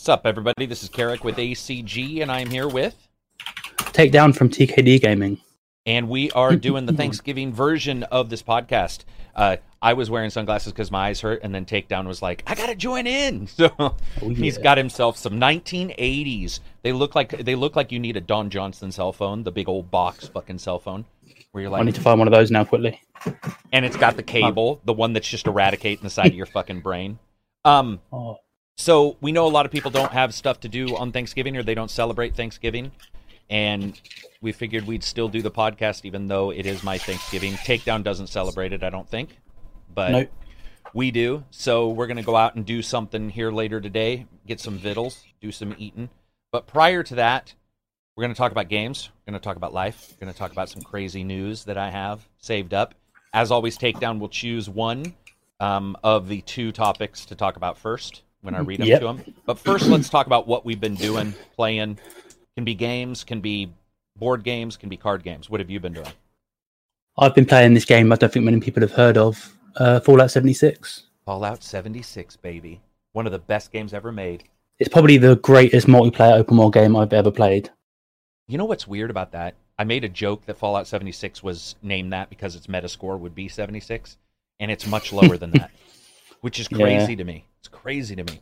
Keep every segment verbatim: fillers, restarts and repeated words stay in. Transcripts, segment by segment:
What's up, everybody? This is Carrick with A C G, and I am here with... Takedown from T K D Gaming. And we are doing the Thanksgiving version of this podcast. Uh, I was wearing sunglasses because my eyes hurt, and then Takedown was like, I gotta join in! So oh, yeah. He's got himself some nineteen eighties. They look like they look like you need a Don Johnson cell phone, the big old box fucking cell phone. Where you're like, I need to find one of those now quickly. And it's got the cable, the one that's just eradicating the side of your fucking brain. Um, oh. So we know a lot of people don't have stuff to do on Thanksgiving, or they don't celebrate Thanksgiving. And we figured we'd still do the podcast, even though it is my Thanksgiving. Takedown doesn't celebrate it, I don't think. But nope. We do. So we're going to go out and do something here later today. Get some vittles, do some eating. But prior to that, we're going to talk about games. We're going to talk about life. We're going to talk about some crazy news that I have saved up. As always, Takedown will choose one um, of the two topics to talk about first when I read them yep. to him. But first, let's talk about what we've been doing, playing. Can be games, can be board games, can be card games. What have you been doing? I've been playing this game I don't think many people have heard of, uh, Fallout seventy-six. Fallout seventy-six, baby. One of the best games ever made. It's probably the greatest multiplayer open world game I've ever played. You know what's weird about that? I made a joke that Fallout seventy-six was named that because its Metascore would be seventy-six, and it's much lower than that, which is crazy yeah. to me. It's crazy to me.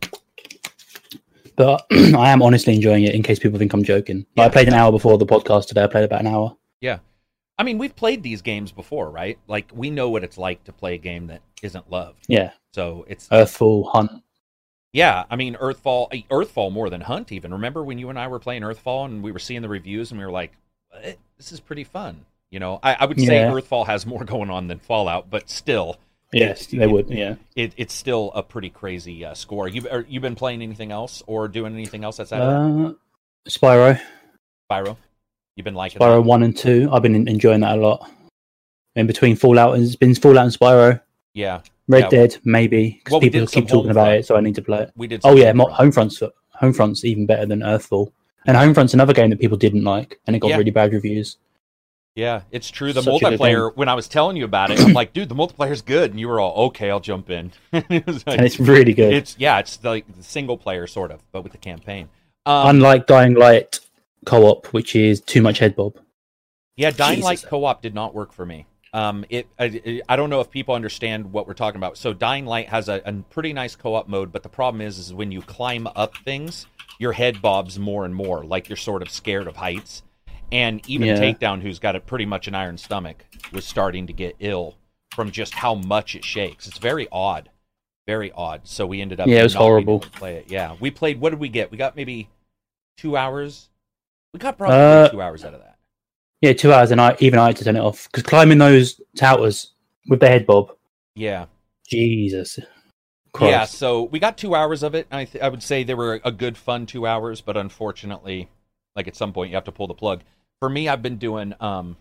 But I am honestly enjoying it, in case people think I'm joking. Yeah. I played an hour before the podcast today. I played about an hour. Yeah. I mean, we've played these games before, right? Like, we know what it's like to play a game that isn't loved. Yeah. So it's... Earthfall, Hunt. Yeah, I mean, Earthfall, Earthfall more than Hunt even. Remember when you and I were playing Earthfall and we were seeing the reviews and we were like, what? This is pretty fun. You know, I, I would say yeah. Earthfall has more going on than Fallout, but still... Yes, it, they it, would, yeah. It, it's still a pretty crazy uh, score. You are, you been playing anything else or doing anything else outside uh, of that? Spyro. Spyro? You've been liking Spyro that? one and two. I've been enjoying that a lot. In between Fallout, it's been Fallout and Spyro. Yeah. Red yeah. Dead, maybe, because well, we people keep talking about it, so I need to play it. We did. Oh yeah, Homefront's Homefront's even better than Earthfall, and Homefront's another game that people didn't like, and it got yeah. really bad reviews. Yeah, it's true. The Such multiplayer, when I was telling you about it, I'm like, dude, the multiplayer's good. And you were all, okay, I'll jump in. it was like, and it's really good. It's Yeah, it's like the single player, sort of, but with the campaign. Um, Unlike Dying Light co-op, which is too much head bob. Yeah, Dying Jesus. Light co-op did not work for me. Um, it I, I don't know if people understand what we're talking about. So Dying Light has a, a pretty nice co-op mode, but the problem is, is when you climb up things, your head bobs more and more, like you're sort of scared of heights. And even yeah. Takedown, who's got a pretty much an iron stomach, was starting to get ill from just how much it shakes. It's very odd. Very odd. So we ended up yeah, it was not being horrible. able to play it. Yeah, we played, what did we get? We got maybe two hours? We got probably uh, two hours out of that. Yeah, two hours, and I even I had to turn it off. Because climbing those towers with the head bob. Yeah. Jesus Christ. Yeah, so we got two hours of it. I, th- I would say they were a good, fun two hours, but unfortunately, like at some point, you have to pull the plug. For me, I've been doing, um,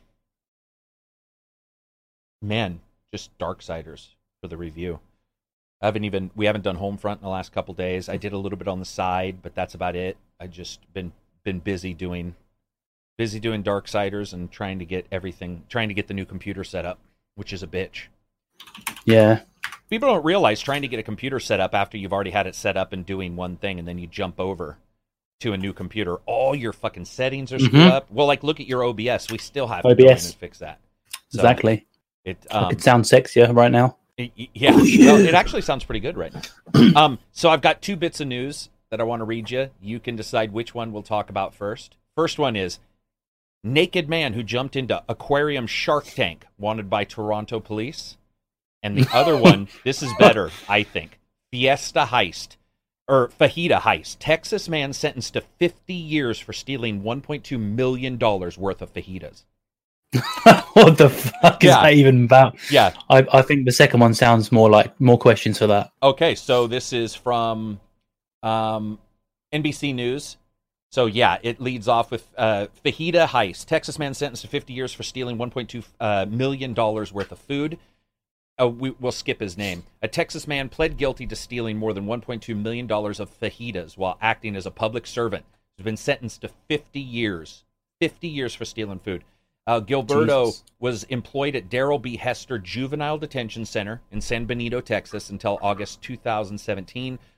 man, just Darksiders for the review. I haven't even, we haven't done Homefront in the last couple days. I did a little bit on the side, but that's about it. I just been been busy doing, busy doing Darksiders and trying to get everything, trying to get the new computer set up, which is a bitch. Yeah. People don't realize trying to get a computer set up after you've already had it set up and doing one thing, and then you jump over to a new computer, all your fucking settings are screwed mm-hmm. up. Well, like, look at your O B S. We still have O B S. to go in and fix that. So exactly. It, um, it sounds sexier right now. It, yeah, oh, yeah. Well, it actually sounds pretty good right now. um, so I've got two bits of news that I want to read you. You can decide which one we'll talk about first. First one is naked man who jumped into aquarium shark tank wanted by Toronto police. And the other one, this is better, I think. Fiesta heist. Or fajita heist. Texas man sentenced to fifty years for stealing one point two million dollars worth of fajitas. What the fuck yeah. is that even about? Yeah. I, I think the second one sounds more like more questions for that. Okay, so this is from um, N B C News. So yeah, it leads off with uh, fajita heist. Texas man sentenced to fifty years for stealing one point two uh, million dollars worth of food. Oh, we, we'll skip his name. A Texas man pled guilty to stealing more than one point two million dollars of fajitas while acting as a public servant. He's been sentenced to fifty years. fifty years for stealing food. Uh, Gilberto Jesus. was employed at Darrell B. Hester Juvenile Detention Center in San Benito, Texas, until August two thousand seventeen,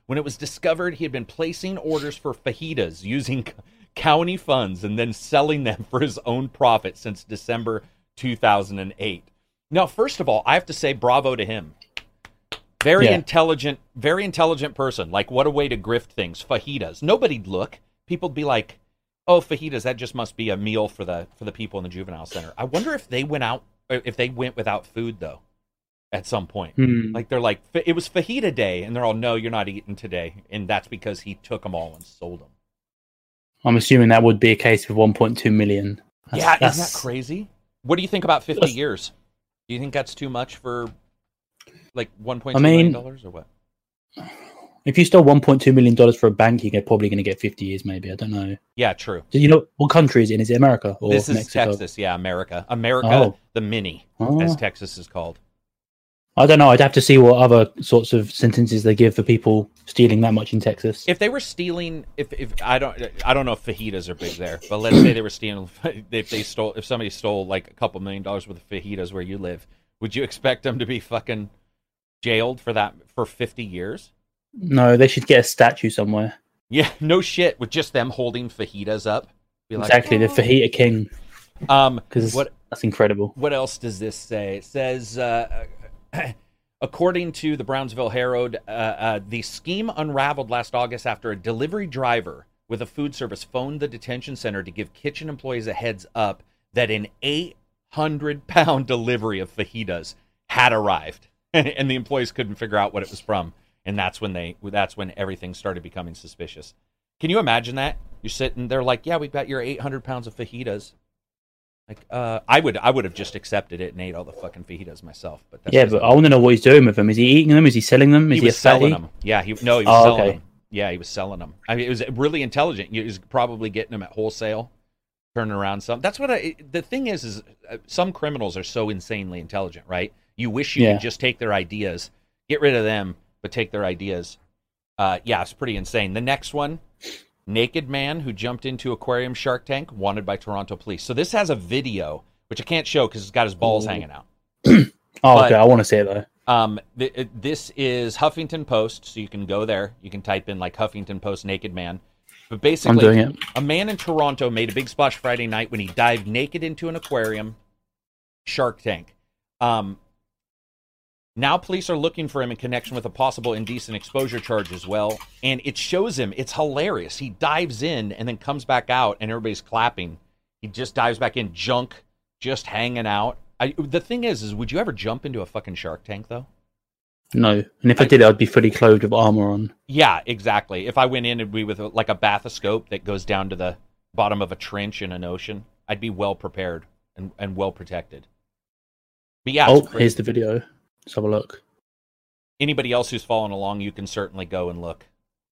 when it was discovered he had been placing orders for fajitas using county funds and then selling them for his own profit since December two thousand eight. Now, first of all, I have to say bravo to him. Very yeah. intelligent, very intelligent person. Like, what a way to grift things. Fajitas. Nobody'd look. People'd be like, oh, fajitas, that just must be a meal for the for the people in the juvenile center. I wonder if they went out, if they went without food, though, at some point. Hmm. Like, they're like, it was fajita day, and they're all, no, you're not eating today. And that's because he took them all and sold them. I'm assuming that would be a case with one point two million. That's, yeah, that's... isn't that crazy? What do you think about fifty that's... years? Do you think that's too much for, like, one point two I mean, million dollars or what? If you stole one point two million dollars for a bank, you're probably going to get fifty years, maybe. I don't know. Yeah, true. Do you know what country is it in? Is it America or This is Mexico? Texas, yeah, America. America, oh. the mini, oh. as Texas is called. I don't know. I'd have to see what other sorts of sentences they give for people stealing that much in Texas. If they were stealing, if if I don't, I don't know if fajitas are big there, but let's say they were stealing. If they stole, if somebody stole like a couple million dollars worth of fajitas where you live, would you expect them to be fucking jailed for that for fifty years? No, they should get a statue somewhere. Yeah, no shit. With just them holding fajitas up, be like, exactly, oh. the fajita king. Um, because what that's incredible. What else does this say? It says. Uh, According to the Brownsville Herald, uh, uh, the scheme unraveled last August after a delivery driver with a food service phoned the detention center to give kitchen employees a heads up that an eight hundred pound delivery of fajitas had arrived, and the employees couldn't figure out what it was from. And that's when they that's when everything started becoming suspicious. Can you imagine that? You're sitting there like, yeah, we've got your eight hundred pounds of fajitas. Like, uh, I would, I would have just accepted it and ate all the fucking fajitas myself. But that's yeah, but I want to know what he's doing with them. Is he eating them? Is he selling them? Is he, he was a selling fatty? them. Yeah, he no, he was oh, selling okay. them. Yeah, he was selling them. I mean, it was really intelligent. He was probably getting them at wholesale, turning around some. That's what I. The thing is, is some criminals are so insanely intelligent, right? You wish you yeah. could just take their ideas, get rid of them, but take their ideas. Uh, yeah, it's pretty insane. The next one. Naked man who jumped into aquarium Shark Tank, wanted by Toronto police. So this has a video, which I can't show because he's got his balls Ooh. hanging out. oh, but, okay. I want to see it, though. Um, th- this is Huffington Post, so you can go there. You can type in, like, Huffington Post naked man. But basically, I'm doing it. A man in Toronto made a big splash Friday night when he dived naked into an aquarium Shark Tank. Um, now police are looking for him in connection with a possible indecent exposure charge as well. And it shows him. It's hilarious. He dives in and then comes back out, and everybody's clapping. He just dives back in, junk just hanging out. I, the thing is, is would you ever jump into a fucking Shark Tank, though? No. And if I, I did, I'd be fully clothed with armor on. Yeah, exactly. If I went in, it'd be with a, like a bathoscope that goes down to the bottom of a trench in an ocean. I'd be well prepared and, and well protected. But yeah. Oh, here's the video. Let's have a look. Anybody else who's following along, you can certainly go and look.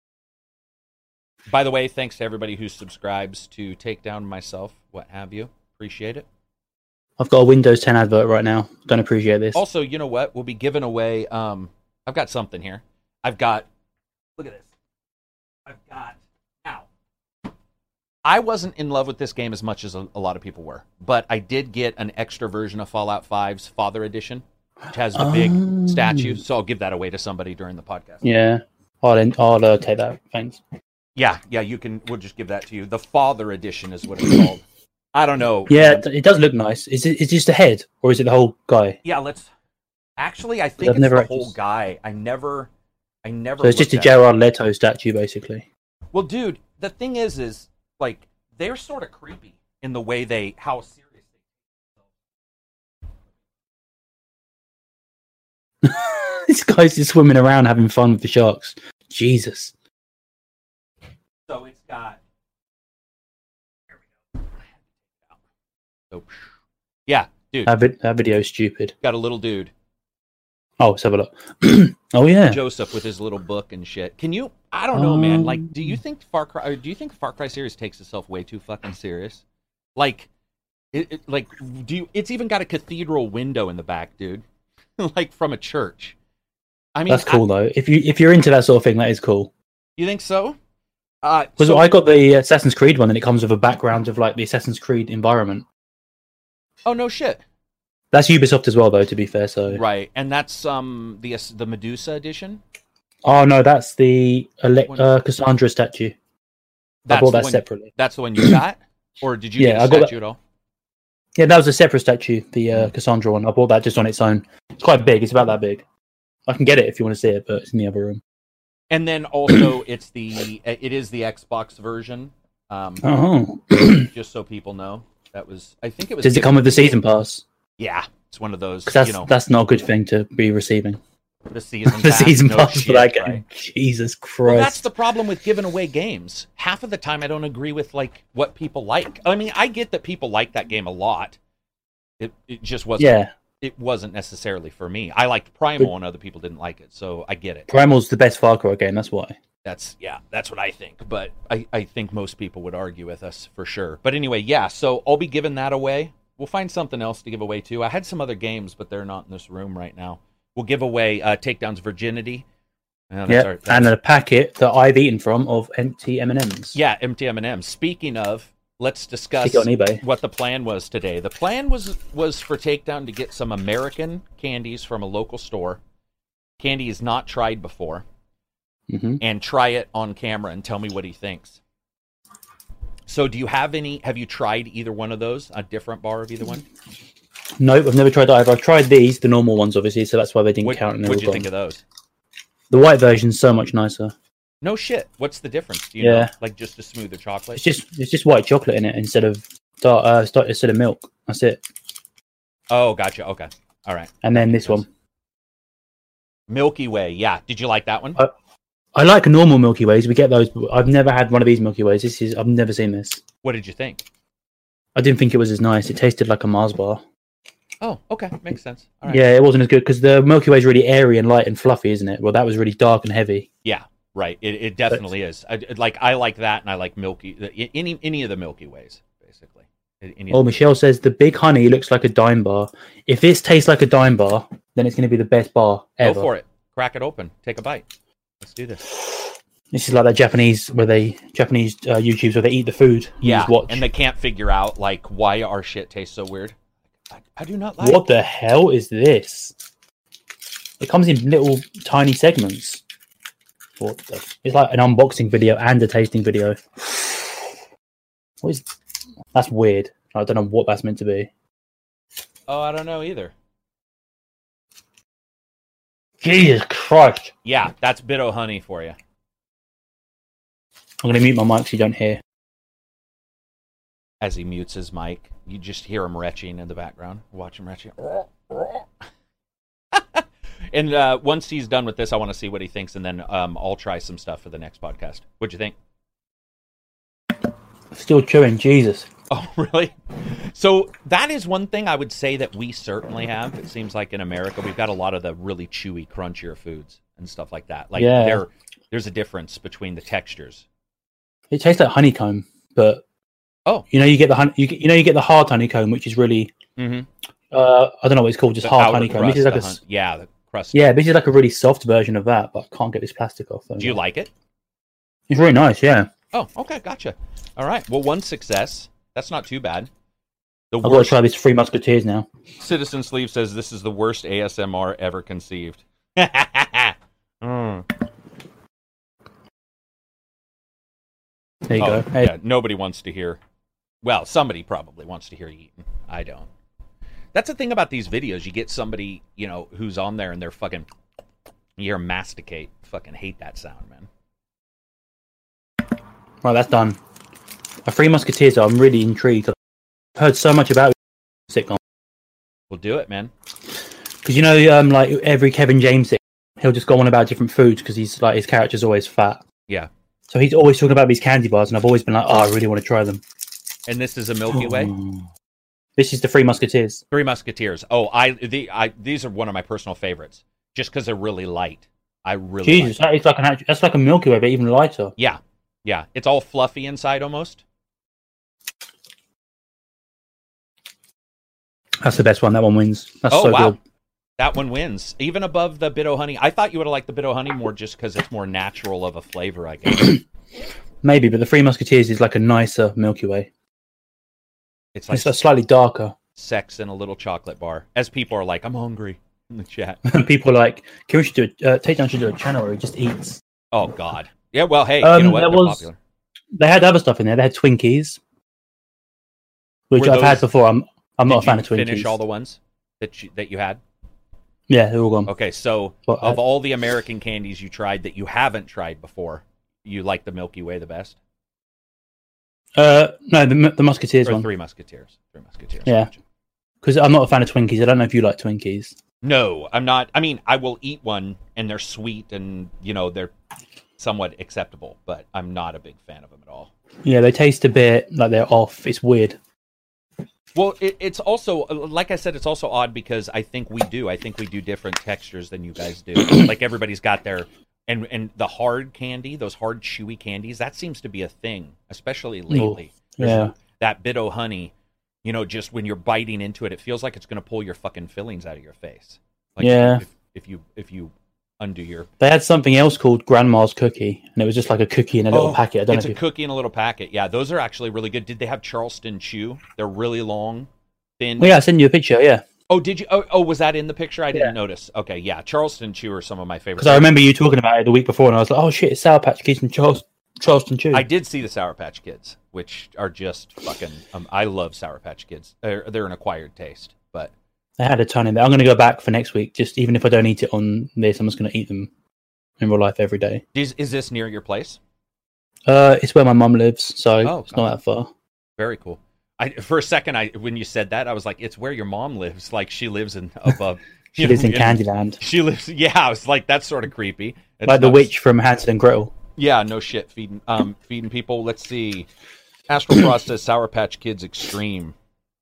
By the way, thanks to everybody who subscribes to Take Down Myself, what have you. Appreciate it. I've got a Windows ten advert right now. Don't appreciate this. Also, you know what? We'll be giving away... Um, I've got something here. I've got... Look at this. I've got... Now, I wasn't in love with this game as much as a, a lot of people were, but I did get an extra version of Fallout five's Father Edition, which has the big um... statue, so I'll give that away to somebody during the podcast. Yeah. I'll, I'll uh, take that. Thanks. Yeah, yeah, you can... We'll just give that to you. The Father Edition is what it's called. I don't know. Yeah, man. It does look nice. Is it? Is it just the head, or is it the whole guy? Yeah, let's. Actually, I think I've it's never the whole just... guy. I never, I never. So it's just a Jared Leto statue, basically. Well, dude, the thing is, is like they're sort of creepy in the way they how serious they. This guy's just swimming around having fun with the sharks. Jesus. So it's got. So, yeah, dude. That, vid- that video is stupid. Got a little dude. Oh, let's have a look. Oh, yeah. Joseph with his little book and shit. Can you, I don't know, um, man. Like, do you think Far Cry, do you think the Far Cry series takes itself way too fucking serious? Like, it, it, like, do you, it's even got a cathedral window in the back, dude. Like, from a church. I mean, that's cool, I, though. If, you, if you're into that sort of thing, that is cool. You think so? Uh, because so, I got the Assassin's Creed one, and it comes with a background of, like, the Assassin's Creed environment. Oh, no shit. That's Ubisoft as well, though, to be fair. So right, and that's um the the Medusa edition? Oh no, that's the ele- One- uh, Cassandra statue. I That's bought the that one, separately. That's the one you got, or did you Yeah, get a I got that- statue at all? Yeah, that was a separate statue, the uh, Cassandra one. I bought that just on its own. It's quite big. It's about that big. I can get it if you want to see it, but it's in the other room. And then also, it's the it is the Xbox version. Um, Oh, just so people know, that was I think it was. does it come with the season pass? Yeah, it's one of those. 'Cause that's you know, that's not a good thing to be receiving. the season the pass, season no pass for shit, that game. right? Jesus Christ! Well, that's the problem with giving away games. Half of the time, I don't agree with like what people like. I mean, I get that people like that game a lot. It it just wasn't. Yeah, It wasn't necessarily for me. I liked Primal, and other people didn't like it, so I get it. Primal's the best Far Cry game. That's why. That's yeah, that's what I think. But I I think most people would argue with us for sure. But anyway, yeah. So I'll be giving that away. We'll find something else to give away too. I had some other games, but they're not in this room right now. We'll give away uh, Takedown's Virginity. Oh, that's Yeah, our- that's- and a packet that I've eaten from of empty M and M's. yeah, empty M and M's. Speaking of, let's discuss Stick it on eBay. what the plan was today. The plan was was for Takedown to get some American candies from a local store. Candy he's not tried before, hmm and try it on camera and tell me what he thinks. So, do you have any? Have you tried either one of those? A different bar of either one? Nope, I've never tried either. I've tried these, the normal ones, obviously, so that's why they didn't What count. And What'd they you were think gone. of those? The white version's so much nicer. No shit. What's the difference? Do you Yeah. know? Like just a smoother chocolate? It's just it's just white chocolate in it instead of dark, uh, st- instead of milk. That's it. Oh, gotcha. Okay. All right. And then this one. Milky Way. Yeah. Did you like that one? Uh, I like normal Milky Ways. We get those, but I've never had one of these Milky Ways. This is I've never seen this. What did you think? I didn't think it was as nice. It tasted like a Mars bar. Oh, okay. Makes sense. All right. Yeah, it wasn't as good because the Milky Way is really airy and light and fluffy, isn't it? Well, that was really dark and heavy. Yeah. Right. It, it definitely is. I, like I like that, and I like Milky any any of the Milky Ways, basically. Any of Oh, the- Michelle says the big honey looks like a dime bar. If this tastes like a dime bar, then it's going to be the best bar ever. Go for it. Crack it open. Take a bite. Let's do this. This is like that Japanese where they Japanese uh, YouTubes where they eat the food. You Yeah, just watch. and they can't figure out like why our shit tastes so weird. I, I do not like. What the hell is this? It comes in little tiny segments. What the? It's like an unboxing video and a tasting video. What is? That's weird. I don't know what that's meant to be. Oh, I don't know either. Jesus Christ! Yeah, that's Bitto honey for you. I'm going to mute my mic so you don't hear. As he mutes his mic, you just hear him retching in the background. Watch him retching. And uh, once he's done with this, I want to see what he thinks, and then um, I'll try some stuff for the next podcast. What'd you think? Still chewing. Jesus. Oh, really? So that is one thing I would say that we certainly have. It seems like in America, we've got a lot of the really chewy, crunchier foods and stuff like that. Like Yeah. there, there's a difference between the textures. It tastes like honeycomb, but Oh. you know you get the hun- you, get, you know you get the hard honeycomb, which is really Mm-hmm. uh, I don't know what it's called, just The hard outer honeycomb. crust, This is like the a hun- s- yeah, the crust. yeah, this is like a really soft version of that, but I can't get this plastic off. Do you like it? It's really nice, yeah. Oh, okay, gotcha. All right. Well, one success. That's not too bad. The I've got to worst. try this Three Musketeers now. Citizen Sleeve says this is the worst A S M R ever conceived. Mm. There you Oh, go. Hey, yeah, nobody wants to hear. Well, somebody probably wants to hear you eating. I don't. That's the thing about these videos. You get somebody, you know, who's on there and they're fucking. You hear 'em masticate. Fucking hate that sound, man. right, that's done. A Three Musketeers, I'm really intrigued. I've heard so much about sitcom. We'll do it, man. Because you know, um, like every Kevin James thing, he'll just go on about different foods because he's like his character's always fat. Yeah. So he's always talking about these candy bars, and I've always been like, oh, I really want to try them. And this is a Milky Way. This is the Three Musketeers. Three Musketeers. Oh, I the I these are one of my personal favorites, just because they're really light. I really Jesus, like that is like an act- that's like a Milky Way, but even lighter. Yeah, yeah. It's all fluffy inside almost. That's the best one. That one wins. That's Oh so wow, good. that one wins even above the Bitto honey. I thought you would have liked the Bitto honey more, just because it's more natural of a flavor, I guess. Maybe, but the Three Musketeers is like a nicer Milky Way. It's like It's like slightly darker. sex in a little chocolate bar. As people are like, I'm hungry. in the chat. People are like, Kieran should do a, uh, Takedown should do a channel where he just eats. Oh God. Yeah. Well, hey, Um, you know what? there They're was- popular. They had other stuff in there. They had Twinkies, which Were I've had those- before. I'm I'm not Did a fan you of Twinkies. finish all the ones that you that you had? Yeah, they're all gone. Okay, so But of I- all the American candies you tried that you haven't tried before, you like the Milky Way the best? Uh, no, the the Musketeers Or one. Three Musketeers? Three Musketeers. Yeah. Gotcha. Because I'm not a fan of Twinkies. I don't know if you like Twinkies. No, I'm not. I mean, I will eat one, and they're sweet, and you know they're somewhat acceptable, but I'm not a big fan of them at all. Yeah, they taste a bit like they're off. It's weird. Well, it, it's also, like I said, it's also odd because I think we do. I think we do different textures than you guys do. Like everybody's got their, and and the hard candy, those hard chewy candies, that seems to be a thing, especially lately. There's yeah. That bit o' honey, you know, just when you're biting into it, it feels like it's going to pull your fucking fillings out of your face. Like Yeah. If, if you if you undo your. They had something else called Grandma's Cookie, and it was just like a cookie in a little Oh, packet. I don't it's know a if you... cookie in a little packet. Yeah, those are actually really good. Did they have Charleston Chew? They're really long, thin. Well, yeah, I sent you a picture, yeah. Oh, did you? Oh, oh, was that in the picture? I didn't Yeah. notice. Okay, yeah, Charleston Chew are some of my favorites. Because I remember you talking about it the week before, and I was like, oh shit, it's Sour Patch Kids and Charles, Charleston Chew. I did see the Sour Patch Kids, which are just fucking. Um, I love Sour Patch Kids. They're they're an acquired taste, but They had a ton in there. I'm going to go back for next week. Just even if I don't eat it on this, I'm just going to eat them in real life every day. is is this near your place? Uh, it's where my mum lives, so Oh, it's not that far. Very cool. I for a second, I when you said that, I was like, it's where your mom lives. Like she lives in above. She you lives know, in Candyland, She lives. Yeah, I was like, that's sort of creepy. It's like the not- witch from Hansel and Gretel. Yeah, no shit. Feeding um feeding people. Let's see. Astral Frost says Sour Patch Kids Extreme.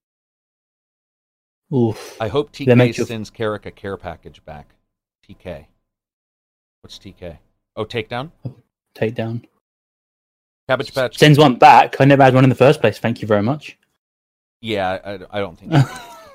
Oof. I hope T They K make you- sends Carrick a care package back. T K. What's T K? Oh, Takedown? Take down. Cabbage Patch? Sends one back. I never had one in the first place. Thank you very much. Yeah, I, I don't think so.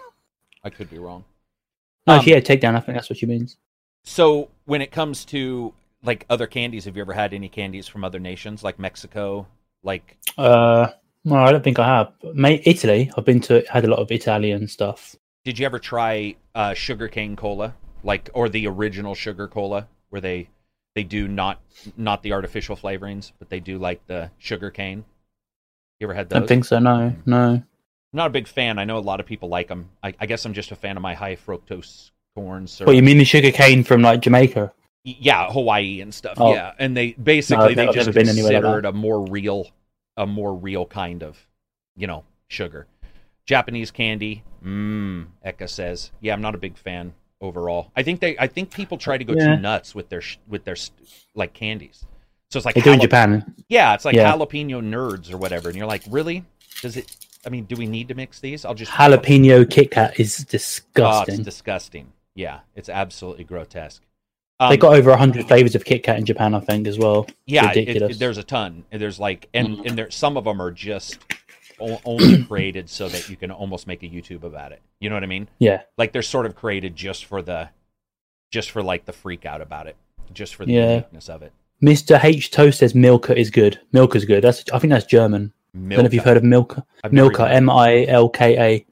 I could be wrong. No, Um, yeah, take down. I think that's what she means. So, when it comes to like other candies, have you ever had any candies from other nations, like Mexico? Like, Uh, no, I don't think I have. May Italy. I've been to had a lot of Italian stuff. did you ever try uh, sugarcane cola, like, or the original sugar cola, where they they do not not the artificial flavorings, but they do like the sugar cane? You ever had I those? don't think so. No, no. I'm not a big fan. I know a lot of people like them. I, I guess I'm just a fan of my high fructose corn syrup. What you mean the sugar cane from like Jamaica? Yeah, Hawaii and stuff. Oh. Yeah, and they basically I've they never just been anywhere like consider it that. a more real, a more real kind of, you know, sugar. Japanese candy. Mmm. Eka says, yeah, I'm not a big fan overall. I think they, I think people try to go Yeah. too nuts with their sh- with their st- like candies. So it's like They do in jalap- Japan. Yeah, it's like Yeah. jalapeno nerds or whatever, and you're like, really? Does it? I mean, do we need to mix these? I'll just Jalapeno Kit Kat is Oh, it's disgusting. disgusting. Yeah, it's absolutely grotesque. They Um, got over a hundred flavors of Kit Kat in Japan, I think, as well. It's yeah, it, ridiculous. it- there's a ton. And There's like, and Mm. and there some of them are just o- only created so that you can almost make a YouTube about it. You know what I mean? yeah, Like they're sort of created just for the, just for like the freak out about it, just for the Yeah. uniqueness of it. Mister H Toast says Milka is good. Milka's good. That's I think that's German. I don't know if you've Milka. heard of Milka. I've never Milka, even- M I L K A.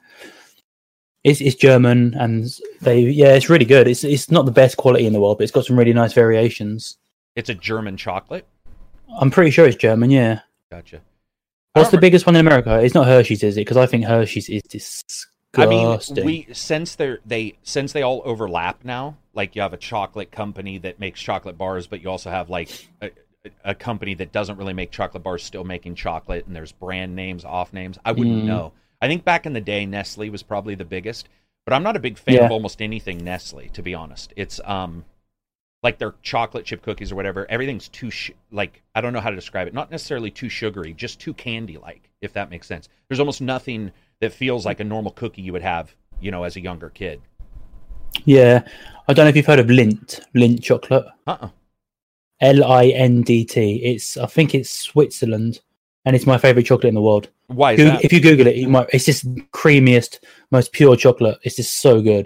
It's it's German, and they yeah, it's really good. It's it's not the best quality in the world, but it's got some really nice variations. It's a German chocolate. I'm pretty sure it's German. Yeah. Gotcha. I What's the remember- biggest one in America? It's not Hershey's, is it? Because I think Hershey's is I mean, disgusting. we since they're they since they all overlap now. Like you have a chocolate company that makes chocolate bars, but you also have like a, a company that doesn't really make chocolate bars, still making chocolate, and there's brand names, off names. I wouldn't Mm. know. I think back in the day, Nestle was probably the biggest, but I'm not a big fan Yeah. of almost anything Nestle, to be honest. It's um like their chocolate chip cookies or whatever. Everything's too sh- like I don't know how to describe it. Not necessarily too sugary, just too candy like, if that makes sense. There's almost nothing that feels like a normal cookie you would have, you know, as a younger kid. Yeah, I don't know if you've heard of Lindt, Lindt chocolate. Uh-uh. L I N D T. It's I think it's Switzerland, and it's my favorite chocolate in the world. Why is Goog- that? If you Google it, you might. It's just creamiest, most pure chocolate. It's just so good.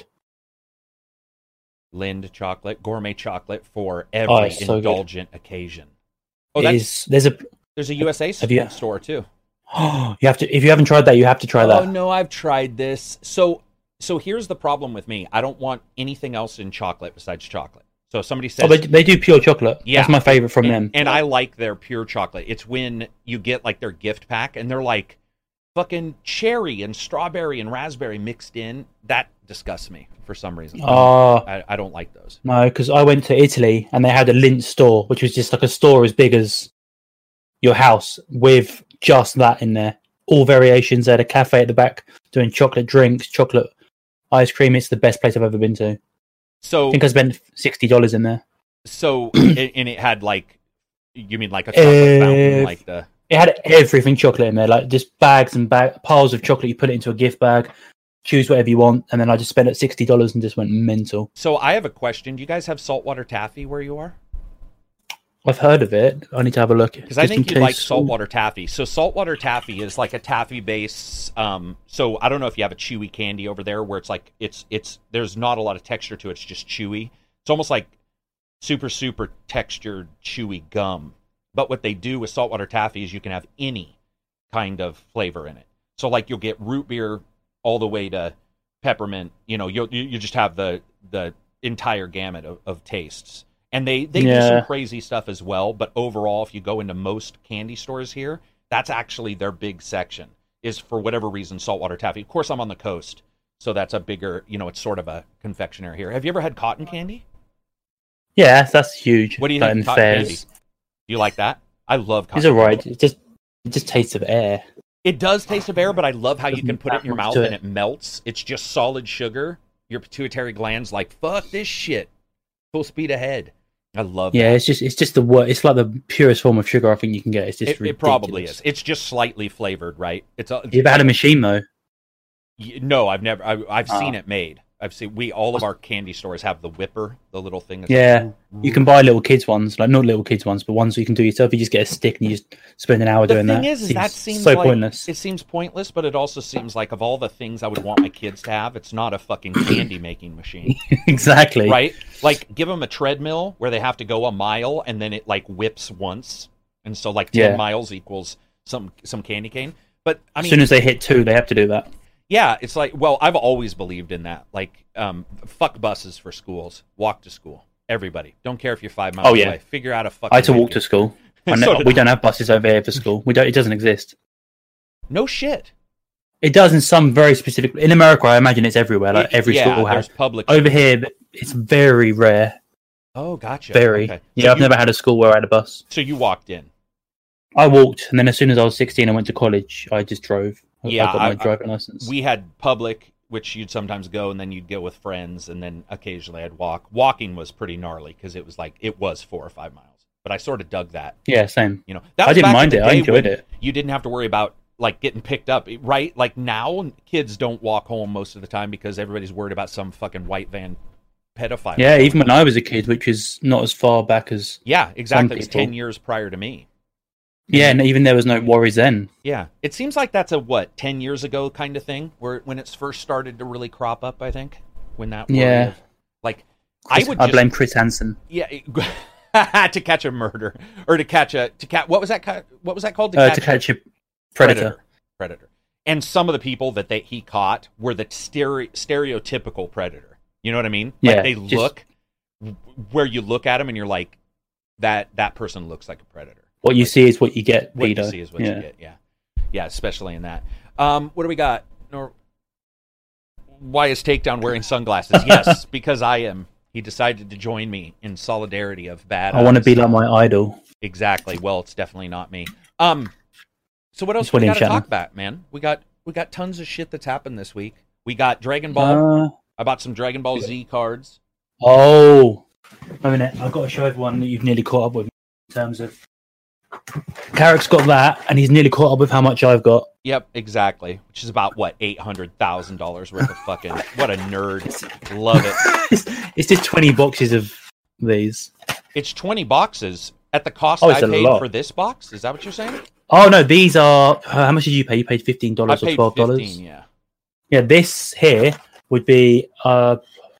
Lind chocolate, gourmet chocolate for Oh, every it's so good. indulgent occasion. Oh, It that's, is. There's a. there's a U S A Have you- store too. You have to. If you haven't tried that, you have to try Oh that. no, I've tried this. So So here's the problem with me. I don't want anything else in chocolate besides chocolate. So if somebody says... Oh, they, they do pure chocolate. Yeah. That's my favorite from and, them. And I like their pure chocolate. It's when you get like their gift pack and they're like fucking cherry and strawberry and raspberry mixed in. That disgusts me for some reason. Oh. I, I don't like those. No, because I went to Italy and they had a Lindt store, which was just like a store as big as your house with just that in there. All variations. They had a cafe at the back doing chocolate drinks, chocolate ice cream. It's the best place I've ever been to. So I think I spent sixty dollars in there. So, and it had like, you mean like a chocolate uh, fountain, like the... It had everything chocolate in there, like just bags and bag, piles of chocolate. You put it into a gift bag, choose whatever you want, and then I just spent it sixty dollars and just went mental. So I have a question. Do you guys have saltwater taffy where you are? I've heard of it. I need to have a look. Because I think you like saltwater taffy. So saltwater taffy is like a taffy base. Um, so I don't know if you have a chewy candy over there where it's like it's it's there's not a lot of texture to it. It's just chewy. It's almost like super super textured chewy gum. But what they do with saltwater taffy is you can have any kind of flavor in it. So like you'll get root beer all the way to peppermint. You know, you you just have the the entire gamut of, of tastes. And they, they yeah. do some crazy stuff as well. But overall, if you go into most candy stores here, that's actually their big section, is for whatever reason, saltwater taffy. Of course, I'm on the coast, so that's a bigger, you know, it's sort of a confectionery here. Have you ever had cotton candy? Yeah, that's huge. What do you think of cotton candy? Do you like that? I love cotton candy. It's all right. Candy. It just, it just tastes of air. It does taste of air, but I love how you can put it in your mouth it. and it melts. It's just solid sugar. Your pituitary gland's like, fuck this shit. Full speed ahead. I love yeah, that. it's just it's just the word. It's like the purest form of sugar I think you can get. It's just it, it probably is. It's just slightly flavored, right? It's a, you ever had a machine though? No, I've never. I, I've oh. seen it made. I've seen we all of our candy stores have the whipper, the little thing. That's yeah, like, you can buy little kids ones, like not little kids ones, but ones you can do yourself. You just get a stick and you just spend an hour the doing thing that. Is, is that seems so like, pointless. It seems pointless, but it also seems like of all the things I would want my kids to have, it's not a fucking candy making machine. Exactly. Right? Like give them a treadmill where they have to go a mile and then it like whips once, and so like ten yeah. miles equals some some candy cane. But I mean, as soon as they hit two, they have to do that. Yeah, it's like, well, I've always believed in that. Like, um, fuck buses for schools. Walk to school. Everybody. Don't care if you're five miles oh, yeah. away. Figure out a fucking... I had to walk to school. I know, so we don't have buses over here for school. We don't. It doesn't exist. No shit. It does in some very specific... In America, I imagine it's everywhere. Like, every yeah, school has... public Over here, it's very rare. Oh, gotcha. Very. Okay. Yeah, so I've you, never had a school where I had a bus. So you walked in? I walked, and then as soon as I was sixteen, I went to college. I just drove. Yeah, I got my I, driving license. We had public, which you'd sometimes go, and then you'd go with friends, and then occasionally I'd walk. Walking was pretty gnarly because it was like it was four or five miles, but I sort of dug that. Yeah, same. You know, that I was didn't back mind in it. the I day enjoyed when it. You didn't have to worry about like getting picked up, right? Like now, kids don't walk home most of the time because everybody's worried about some fucking white van pedophile. Yeah, even when I was a kid, which is not as far back as yeah, exactly. It was people. ten years prior to me. Yeah, and even there was no worries then. Yeah, it seems like that's a what ten years ago kind of thing, where when it's first started to really crop up. I think when that yeah, of, like Chris, I would I just, blame Chris Hansen. Yeah, to catch a murder or to catch a to catch what was that what was that called to, uh, catch, to catch a predator. predator predator and some of the people that they, he caught were the stere- stereotypical predator. You know what I mean? Yeah, like they just... look where you look at them and you're like that that person looks like a predator. What you like, see is what you get. What Peter. you see is what yeah. you get. Yeah, yeah, especially in that. Um, what do we got? Nor- Why is Takedown wearing sunglasses? Yes, because I am. He decided to join me in solidarity of bad. I want to be like my idol. Exactly. Well, it's definitely not me. Um. So what else it's we got to Shannon. talk about, man? We got we got tons of shit that's happened this week. We got Dragon Ball. Uh, I bought some Dragon Ball Z cards. Oh, a minute! I've got to show everyone that you've nearly caught up with in terms of. Carrick's got that, and he's nearly caught up with how much I've got. Yep, exactly. Which is about what eight hundred thousand dollars worth of fucking. What a nerd! Love it. it's, it's just twenty boxes of these. It's twenty boxes at the cost oh, I paid lot. for this box. Is that what you're saying? Oh no, these are. Uh, how much did you pay? You paid fifteen dollars or twelve dollars. Yeah. Yeah, this here would be uh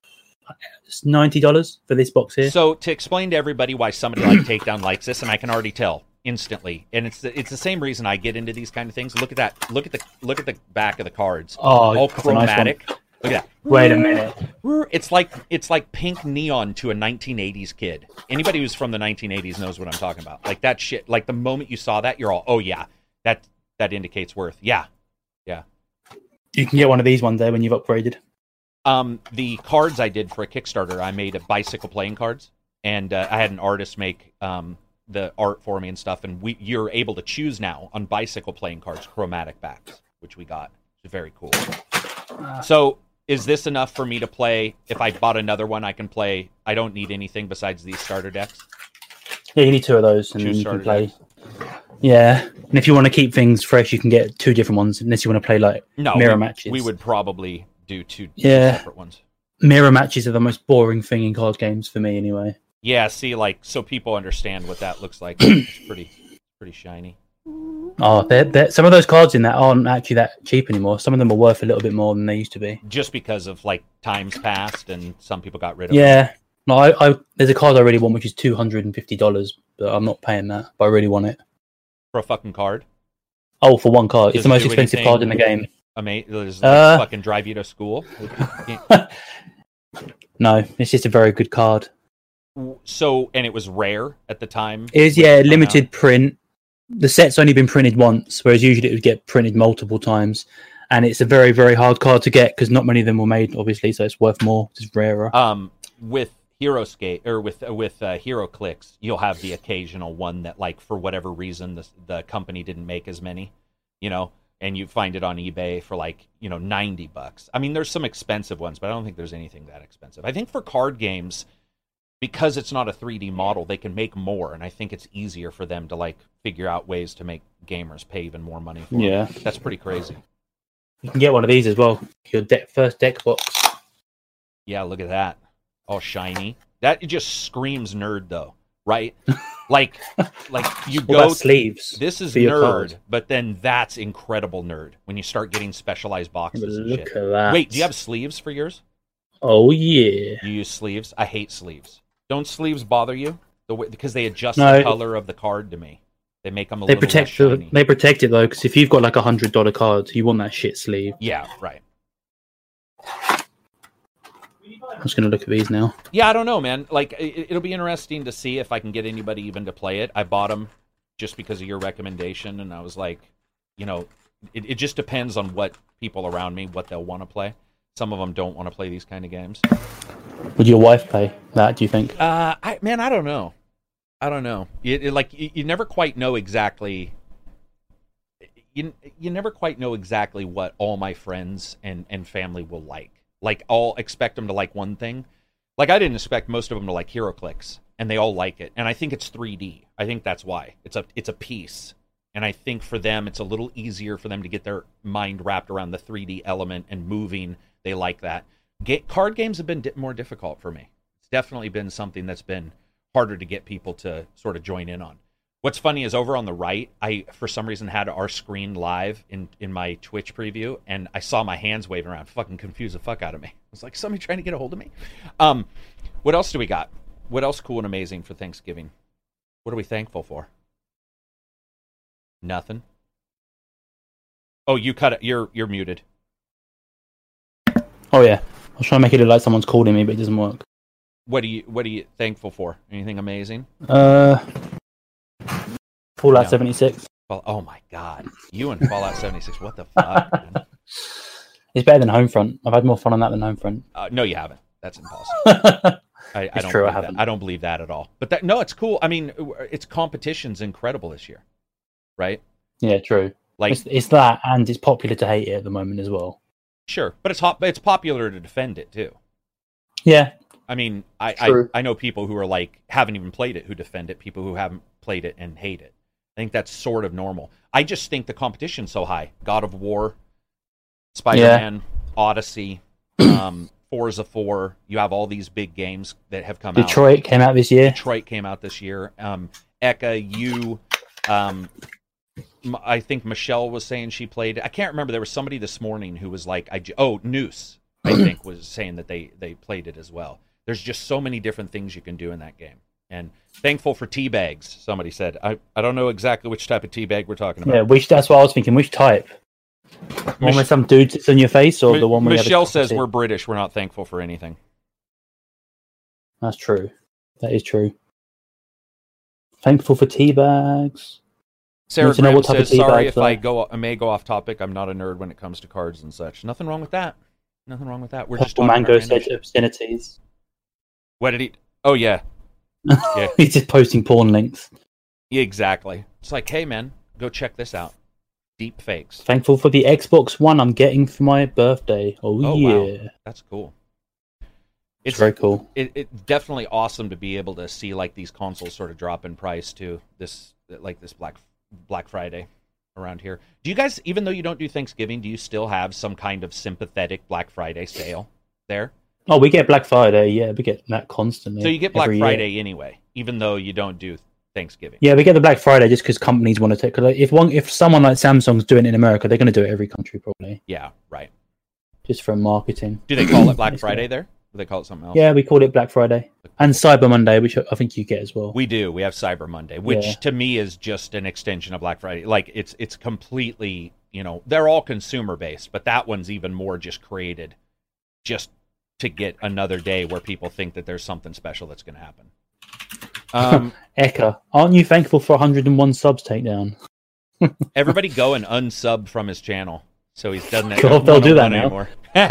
ninety dollars for this box here. So to explain to everybody why somebody like Takedown likes this, and I can already tell instantly, and it's the, it's the same reason I get into these kind of things. Look at that! Look at the look at the back of the cards. Oh, all chromatic. Nice Look at that. Wait a minute. It's like it's like pink neon to a nineteen eighties kid. Anybody who's from the nineteen eighties knows what I'm talking about. Like that shit. Like the moment you saw that, you're all, oh yeah, that that indicates worth. Yeah, yeah. You can get one of these one day when you've upgraded. Um, the cards I did for a Kickstarter, I made a bicycle playing cards, and uh, I had an artist make um the art for me and stuff. And we you're able to choose now on bicycle playing cards chromatic backs, which we got. It's very cool. Uh, so. Is this enough for me to play? If I bought another one, I can play. I don't need anything besides these starter decks. Yeah, you need two of those, and two then you can play. Decks. Yeah, and if you want to keep things fresh, you can get two different ones. Unless you want to play like no, mirror we, matches. We would probably do two, yeah. two separate ones. Mirror matches are the most boring thing in card games for me, anyway. Yeah, see, like so people understand what that looks like. It's pretty, pretty shiny. Oh, they're, they're, some of those cards in that aren't actually that cheap anymore. Some of them are worth a little bit more than they used to be. Just because of like times past, and some people got rid of. Yeah, them. no, I, I there's a card I really want, which is two hundred and fifty dollars, but I'm not paying that. But I really want it For a fucking card. Oh, for one card, Does it's the it most do expensive anything card in the game. Amazing. Does it like, Uh, fucking drive you to school? No, it's just a very good card. So, and it was rare at the time. It is, yeah, limited print. The set's only been printed once, whereas usually it would get printed multiple times. And it's a very, very hard card to get because not many of them were made, obviously, so it's worth more. It's rarer. Um, with Hero Skate or with with uh, Hero Clicks, you'll have the occasional one that, like, for whatever reason, the the company didn't make as many, you know, and you find it on eBay for like, you know, ninety bucks. I mean, there's some expensive ones, but I don't think there's anything that expensive. I think for card games, because it's not a three D model, they can make more, and I think it's easier for them to like figure out ways to make gamers pay even more money for Yeah. them. That's pretty crazy. You can get one of these as well. Your deck, first deck box. Yeah, look at that. All shiny. That it just screams nerd though, right? Like like you What go about sleeves? This is for your nerd, card? but then that's incredible nerd when you start getting specialized boxes and Look shit. at that. Wait, do you have sleeves for yours? Oh, yeah. You use sleeves? I hate sleeves. Don't sleeves bother you? The way, because they adjust No. the color of the card to me. They make them a They little protect less the, shiny. they protect it though, because if you've got like a hundred dollar card, you want that shit sleeve. Yeah, right. I'm just gonna look at these now. Yeah, I don't know, man. Like, it, it'll be interesting to see if I can get anybody even to play it. I bought them just because of your recommendation, and I was like, you know, it, it just depends on what people around me, what they'll want to play. Some of them don't want to play these kind of games. Would your wife play that? Do you think? Uh, I man, I don't know. I don't know. It, it, like you, you never quite know exactly. You you never quite know exactly what all my friends and, and family will like. Like, I'll expect them to like one thing. Like, I didn't expect most of them to like HeroClix, and they all like it. And I think it's three D. I think that's why it's a it's a piece. And I think for them, it's a little easier for them to get their mind wrapped around the three D element and moving. They like that. Ga- card games have been di- more difficult for me. It's definitely been something that's been harder to get people to sort of join in on. What's funny is over on the right, I, for some reason, had our screen live in, in my Twitch preview, and I saw my hands waving around. Fucking confused the fuck out of me. I was like, somebody trying to get a hold of me? Um, what else do we got? What else cool and amazing for Thanksgiving? What are we thankful for? Nothing. Oh, you cut it. You're you're muted. Oh yeah. I was trying to make it look like someone's calling me, but it doesn't work. What are you What are you thankful for? Anything amazing? Uh, Fallout No. seventy-six. Well, oh my god, you and Fallout seventy-six. What the fuck? Man? It's better than Homefront. I've had more fun on that than Homefront. Uh, no, you haven't. That's impossible. I, I It's don't true, I believe that. haven't. I don't believe that at all. But that no, it's cool. I mean, its competition's incredible this year, right? Yeah, true. Like, It's, it's that, and it's popular to hate it at the moment as well. sure, but it's hot. It's popular to defend it too. Yeah, I mean, I, I True. I know people who are like haven't even played it who defend it. People who haven't played it and hate it. I think that's sort of normal. I just think the competition's so high. God of War, Spider-Man, Odyssey, um, Forza four. You have all these big games that have come out. Detroit came out this year. Detroit came out this year. Um, Eka, you, um, M- I think Michelle was saying she played. I can't remember. There was somebody this morning who was like, "I j- oh Noose," I think was saying that they they played it as well. There's just so many different things you can do in that game. And thankful for tea bags. Somebody said. I, I don't know exactly which type of tea bag we're talking about. Yeah, which that's what I was thinking. Which type? The one where some dude sits on your face, or the one where Michelle you have a says sit? we're British. We're not thankful for anything. That's true. That is true. Thankful for tea bags. Sarah Need to know Graham what type of says, tea sorry bags if I are." go, I may go off topic. I'm not a nerd when it comes to cards and such. Nothing wrong with that. Nothing wrong with that. We're just Purple talking Mango about random said shit. obscenities. What did he? Oh yeah, Yeah. He's just posting porn links. yeah, exactly. It's like, hey man, go check this out. Deep fakes. Thankful for the Xbox One I'm getting for my birthday. Oh, Oh, yeah. wow. That's cool. It's It's very cool. it, it's definitely awesome to be able to see like these consoles sort of drop in price too. This like this Black Black Friday around here. Do you guys, even though you don't do Thanksgiving, do you still have some kind of sympathetic Black Friday sale there? Oh, we get Black Friday. Yeah, we get that constantly. So you get Black every year. Friday anyway, even though you don't do Thanksgiving. Yeah, we get the Black Friday just because companies want to take. Cause like, if one, if someone like Samsung's doing it in America, they're going to do it every country probably, Yeah, right. just for marketing. Do they call it Black It's Friday good. there? Or they call it something else? Yeah, we call it Black Friday and Cyber Monday, which I think you get as well. We do. We have Cyber Monday, which Yeah. to me is just an extension of Black Friday. Like it's it's completely, you know, they're all consumer based, but that one's even more just created just to get another day where people think that there's something special that's going to happen. Um, Eka, aren't you thankful for one hundred and one subs takedown? everybody go and unsub from his channel, so he doesn't have God, they'll do that now. anymore.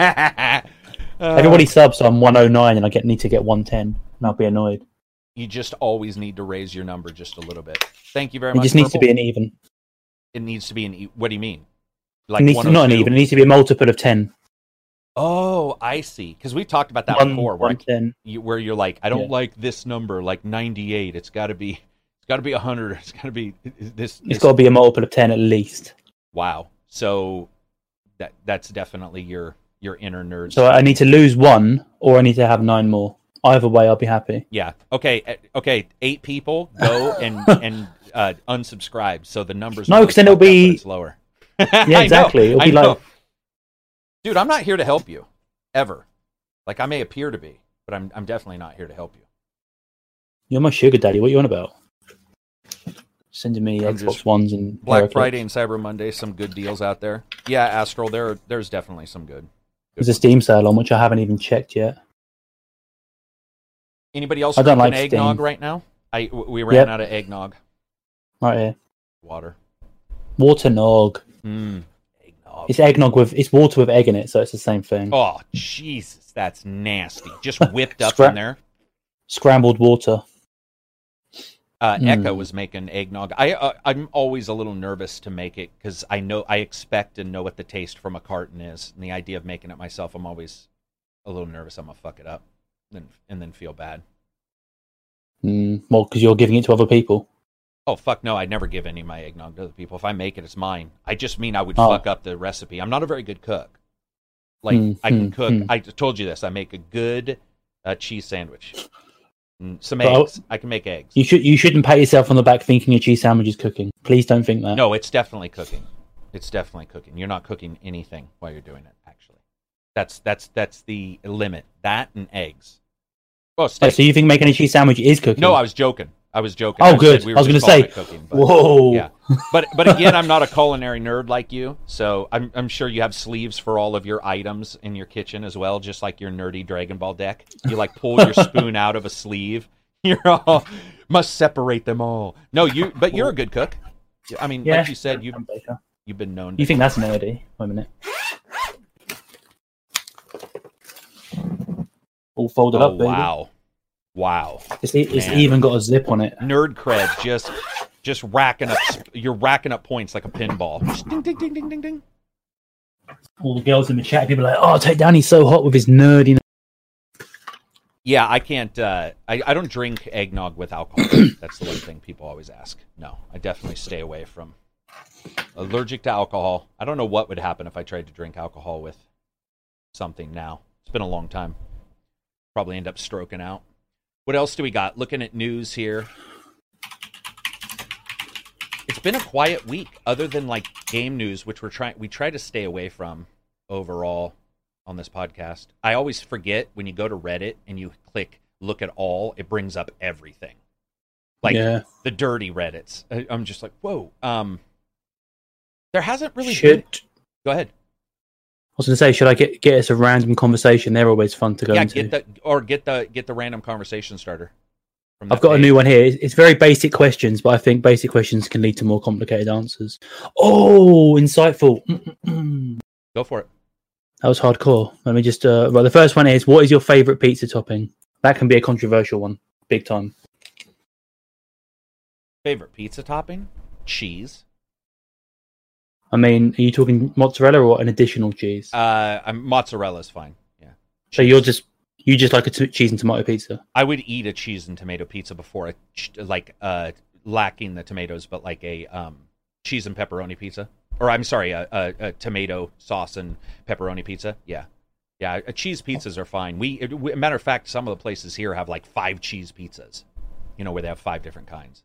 Uh, Everybody subs, so I'm one oh nine and I get need to get one ten, and I'll be annoyed. You just always need to raise your number just a little bit. Thank you very It much. just needs to Purple. be an even. It needs to be an. E- what do you mean? It needs to, not an one oh two? even. It needs to be a multiple of ten. Oh, I see. Because we've talked about that One, before, where, one I- ten. you, where you're like, I don't Yeah. like this number, like ninety-eight. It's got to be, it's got to be a hundred. It's got to be this. It's this- got to be a multiple of ten at least. Wow. So that that's definitely your your inner nerd. So I need to lose one, or I need to have nine more. Either way, I'll be happy. Yeah. Okay. eh, Okay. Eight people go and and uh, unsubscribe. So the numbers. No, will 'cause then it'll fucked up, be- but it's lower. Yeah, exactly. It'll I be know. like- Dude, I'm not here to help you ever. Like I may appear to be, but I'm I'm definitely not here to help you. You're my sugar daddy. What you on about? Sending me I'm Xbox just- Ones and Black Heraclix. Friday and Cyber Monday, some good deals out there. Yeah, Astral, there there's definitely some good. good There's a ones. Steam sale on which I haven't even checked yet. Anybody else I don't drinking like eggnog Steam. right now? I we ran Yep. out of eggnog. Right here, Water. water nog. Mm. Eggnog. It's eggnog with it's water with egg in it, so it's the same thing. Oh Jesus, that's nasty. Just whipped up Scra- in there. Scrambled water. Uh, Mm. Echo was making eggnog. I uh, I'm always a little nervous to make it because I know I expect and know what the taste from a carton is, and the idea of making it myself, I'm always a little nervous. I'm gonna fuck it up, and and then feel bad. Mm, well, because you're giving it to other people. Oh fuck no! I'd never give any of my eggnog to other people. If I make it, it's mine. I just mean I would Oh. fuck up the recipe. I'm not a very good cook. Like Hmm, I can hmm, cook. hmm. I told you this. I make a good uh, cheese sandwich. Mm, Some But I'll- eggs. I can make eggs. You should you shouldn't pat yourself on the back thinking a cheese sandwich is cooking. Please don't think that. No, it's definitely cooking. It's definitely cooking. You're not cooking anything while you're doing it. Actually, that's that's that's the limit. That and eggs. Oh, Oh, steak. so you think making a cheese sandwich is cooking? No, I was joking. I was joking. Oh, I good. said we I were was just gonna calling say, it cooking, but- Whoa. Yeah, but but again, I'm not a culinary nerd like you, so I'm I'm sure you have sleeves for all of your items in your kitchen as well, just like your nerdy Dragon Ball deck. You like pull your spoon out of a sleeve. You're all must separate them all. No, you but you're a good cook. I mean, Yeah. like you said, you've I'm Baker. you've been known. To, You think that's nerdy? Wait a minute. All folded oh up, baby. wow, wow, It's, e- it's Man. even got a zip on it. nerd cred, just just racking up. You're racking up points like a pinball. Just ding ding ding ding ding ding. All the girls in the chat, people are like, "Oh, take down, he's so hot with his nerdiness." Yeah, I can't. Uh, I I don't drink eggnog with alcohol. That's the one thing people always ask. No, I definitely stay away from. Allergic to alcohol. I don't know what would happen if I tried to drink alcohol with something now. It's been a long time. Probably end up stroking out. What else do we got? Looking at news here. It's been a quiet week, other than like game news, which we're trying. We try to stay away from overall on this podcast. I always forget when you go to Reddit and you click look at all, it brings up everything. Like Yeah. the dirty Reddits. I- I'm just like, whoa. Um, there hasn't really been. Should Go ahead. I was going to say, should I get get us a random conversation? They're always fun to go Yeah, into. get the or get the get the random conversation starter. From I've that got a page. new one here. It's it's very basic questions, but I think basic questions can lead to more complicated answers. Oh, insightful. Mm-mm-mm. Go for it. That was hardcore. Let me just. Uh, well, the first one is: what is your favorite pizza topping? That can be a controversial one, big time. Favorite pizza topping? Cheese. I mean, are you talking mozzarella or an additional cheese? Uh, I'm, mozzarella's fine. Yeah. So you're just you just like a t- cheese and tomato pizza. I would eat a cheese and tomato pizza before a ch- like uh lacking the tomatoes, but like a um cheese and pepperoni pizza, or I'm sorry, a, a, a tomato sauce and pepperoni pizza. Yeah, yeah. A cheese pizzas are fine. We, it, we, matter of fact, some of the places here have like five cheese pizzas. You know, where they have five different kinds.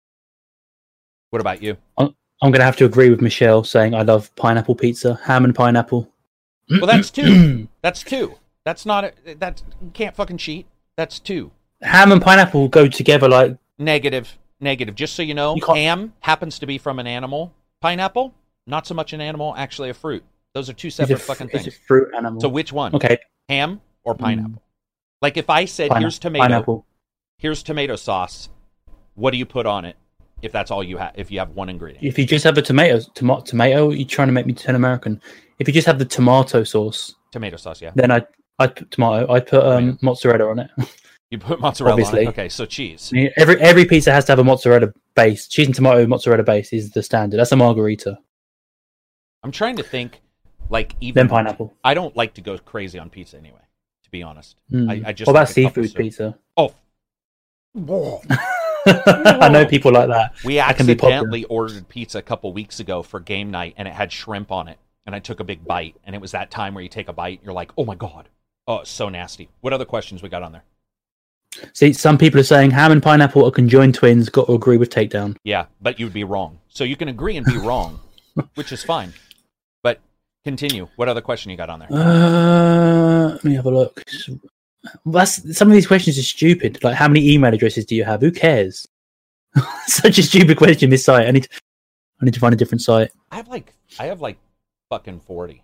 What about you? I'm going to have to agree with Michelle saying I love pineapple pizza, ham and pineapple. Well, that's two. That's two. That's not a, that you can't fucking cheat. That's two. Ham and pineapple go together like Negative, negative. Just so you know, You can't- ham happens to be from an animal. Pineapple, not so much an animal, actually a fruit. Those are two it's separate a, fucking it's things. a fruit animal. So which one? Okay, Ham or pineapple? Like if I said, Pine- here's tomato, pineapple. here's tomato sauce. What do you put on it? If that's all you have, if you have one ingredient. If you just have a tomato, tomato, tomato, you're trying to make me turn American. If you just have the tomato sauce, Tomato sauce, yeah. then I I put tomato. I put um, Tomato. mozzarella on it. You put mozzarella on Obviously. it. Okay, so cheese. I mean, every every pizza has to have a mozzarella base. Cheese and tomato mozzarella base is the standard. That's a margarita. I'm trying to think, like even Then pineapple. I don't like to go crazy on pizza anyway. To be honest, Mm. I, I just what about like a couple seafood cer- pizza? Oh, Whoa. I know people like that. We That can be popular. accidentally ordered pizza a couple weeks ago for game night, and it had shrimp on it. And I took a big bite, and it was that time where you take a bite, and you're like, "Oh my god, oh, it's so nasty." What other questions we got on there? See, some people are saying ham and pineapple are conjoined twins. Got to agree with takedown. Yeah, but you'd be wrong. So you can agree and be wrong, which is fine. But continue. What other question you got on there? Uh, let me have a look. That's, some of these questions are stupid. Like, how many email addresses do you have? Who cares? Such a stupid question. This site. I need. To, I need to find a different site. I have like, I have like, fucking forty.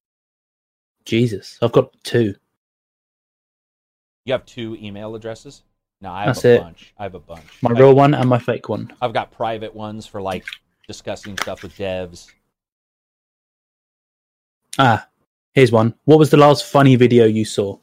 Jesus, I've got two. You have two email addresses? No, I have That's a it. bunch. I have a bunch. My I- real one and my fake one. I've got private ones for like discussing stuff with devs. Ah, here's one. What was the last funny video you saw?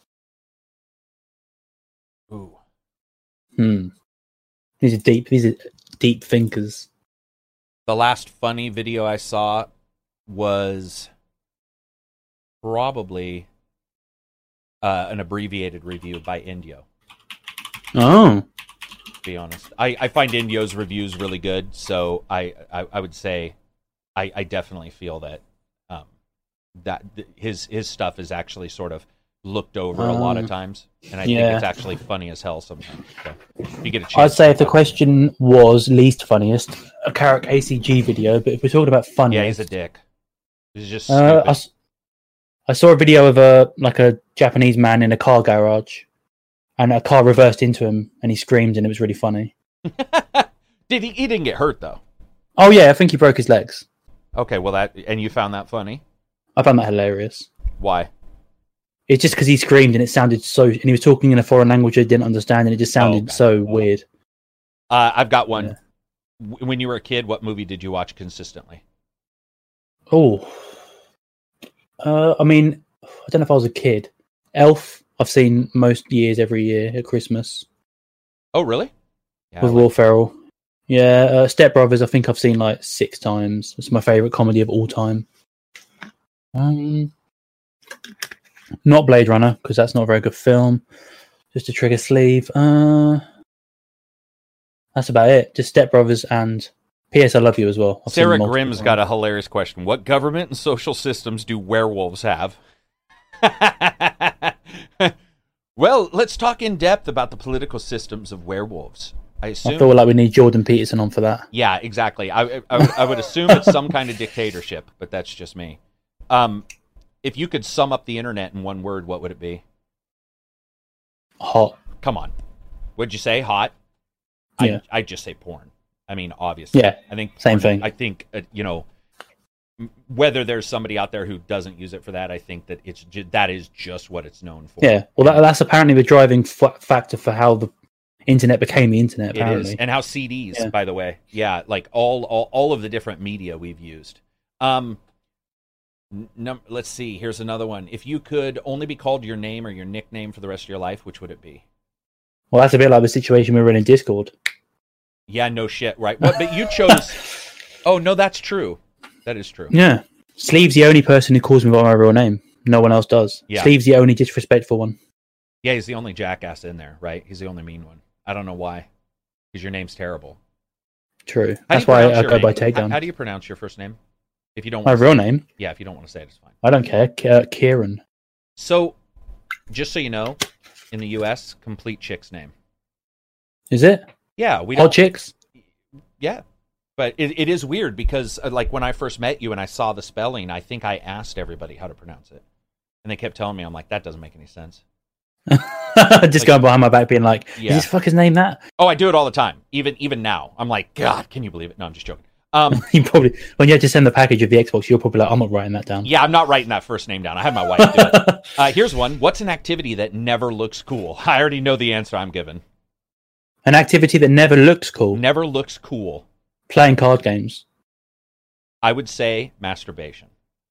Ooh. Hmm. These are deep. These are deep thinkers. The last funny video I saw was probably uh, an abbreviated review by Indio. Oh, To be honest, I, I find Indio's reviews really good, so I I, I would say I, I definitely feel that um, that th- his his stuff is actually sort of looked over a lot of Um, times, and I yeah. think it's actually funny as hell sometimes. So if you get a chance, I'd say if the check it out. question was least funniest, a Carrick A C G video. But if we're talking about yeah, funniest, he's a dick. He's just Uh, stupid. I, s- I saw a video of a like a Japanese man in a car garage, and a car reversed into him, and he screamed, and it was really funny. Did he? He didn't get hurt though. Oh yeah, I think he broke his legs. Okay, well that and you found that funny. I found that hilarious. Why? It's just because he screamed and it sounded so, and he was talking in a foreign language I didn't understand, and it just sounded okay. so weird. Uh, I've got one. Yeah. W- When you were a kid, what movie did you watch consistently? Oh, uh, I mean, I don't know if I was a kid. Elf, I've seen most years, every year at Christmas Oh, really? Yeah, with I Will like- Ferrell. Yeah, uh, Step Brothers, I think I've seen like six times. It's my favorite comedy of all time. Um, not Blade Runner because that's not a very good film. Just a trigger sleeve. Uh, that's about it. Just Step Brothers and P S I Love You as well. I've seen Sarah multiple Grimm's times. got a hilarious question. What government and social systems do werewolves have? Well, let's talk in depth about the political systems of werewolves. I assume. I feel like we need Jordan Peterson on for that. Yeah, exactly. I, I, I, would, I would assume it's some kind of dictatorship, but that's just me. Um, if you could sum up the internet in one word, what would it be? Hot. Come on. What'd you say? Hot? Yeah. I, I'd just say porn. I mean, obviously. Yeah, I think same porn- thing. I think, uh, you know, whether there's somebody out there who doesn't use it for that, I think that it's ju- that is just what it's known for. Yeah, well, that, that's apparently the driving f- factor for how the internet became the internet. Apparently, It is, and how C Ds, yeah. by the way, yeah, like all, all all of the different media we've used. Um, num- let's see. Here's another one. If you could only be called your name or your nickname for the rest of your life, which would it be? Well, that's a bit like the situation we were in in Discord. Yeah, no shit, right? What? But you chose. Oh no, that's true. That is true. Yeah, Sleeve's the only person who calls me by my real name. No one else does. Yeah. Sleeve's the only disrespectful one. Yeah, he's the only jackass in there, right? He's the only mean one. I don't know why, because your name's terrible. True. How That's do you why pronounce I your go name? by How, Takedown. how do you pronounce your first name? If you don't My want to real say it. name? Yeah, if you don't want to say it, it's fine. I don't care. K- uh, Kieran. So, just so you know, in the U S, complete chick's name. Is it? Yeah, we Hot don't. chicks? Yeah, but it, it is weird because, uh, like, when I first met you and I saw the spelling, I think I asked everybody how to pronounce it, and they kept telling me, I'm like, that doesn't make any sense. Just Like- going behind my back being like, Yeah. is this fucker's name that? Oh, I do it all the time, even even now. I'm like, God, can you believe it? No, I'm just joking. Um, You probably, when you had to send the package of the Xbox, you're probably like, I'm not writing that down. yeah, I'm not writing that first name down. I had my wife do it. Uh, here's one. What's an activity that never looks cool? I already know the answer I'm given. An activity that never looks cool. Never looks cool. Playing card games. I would say masturbation.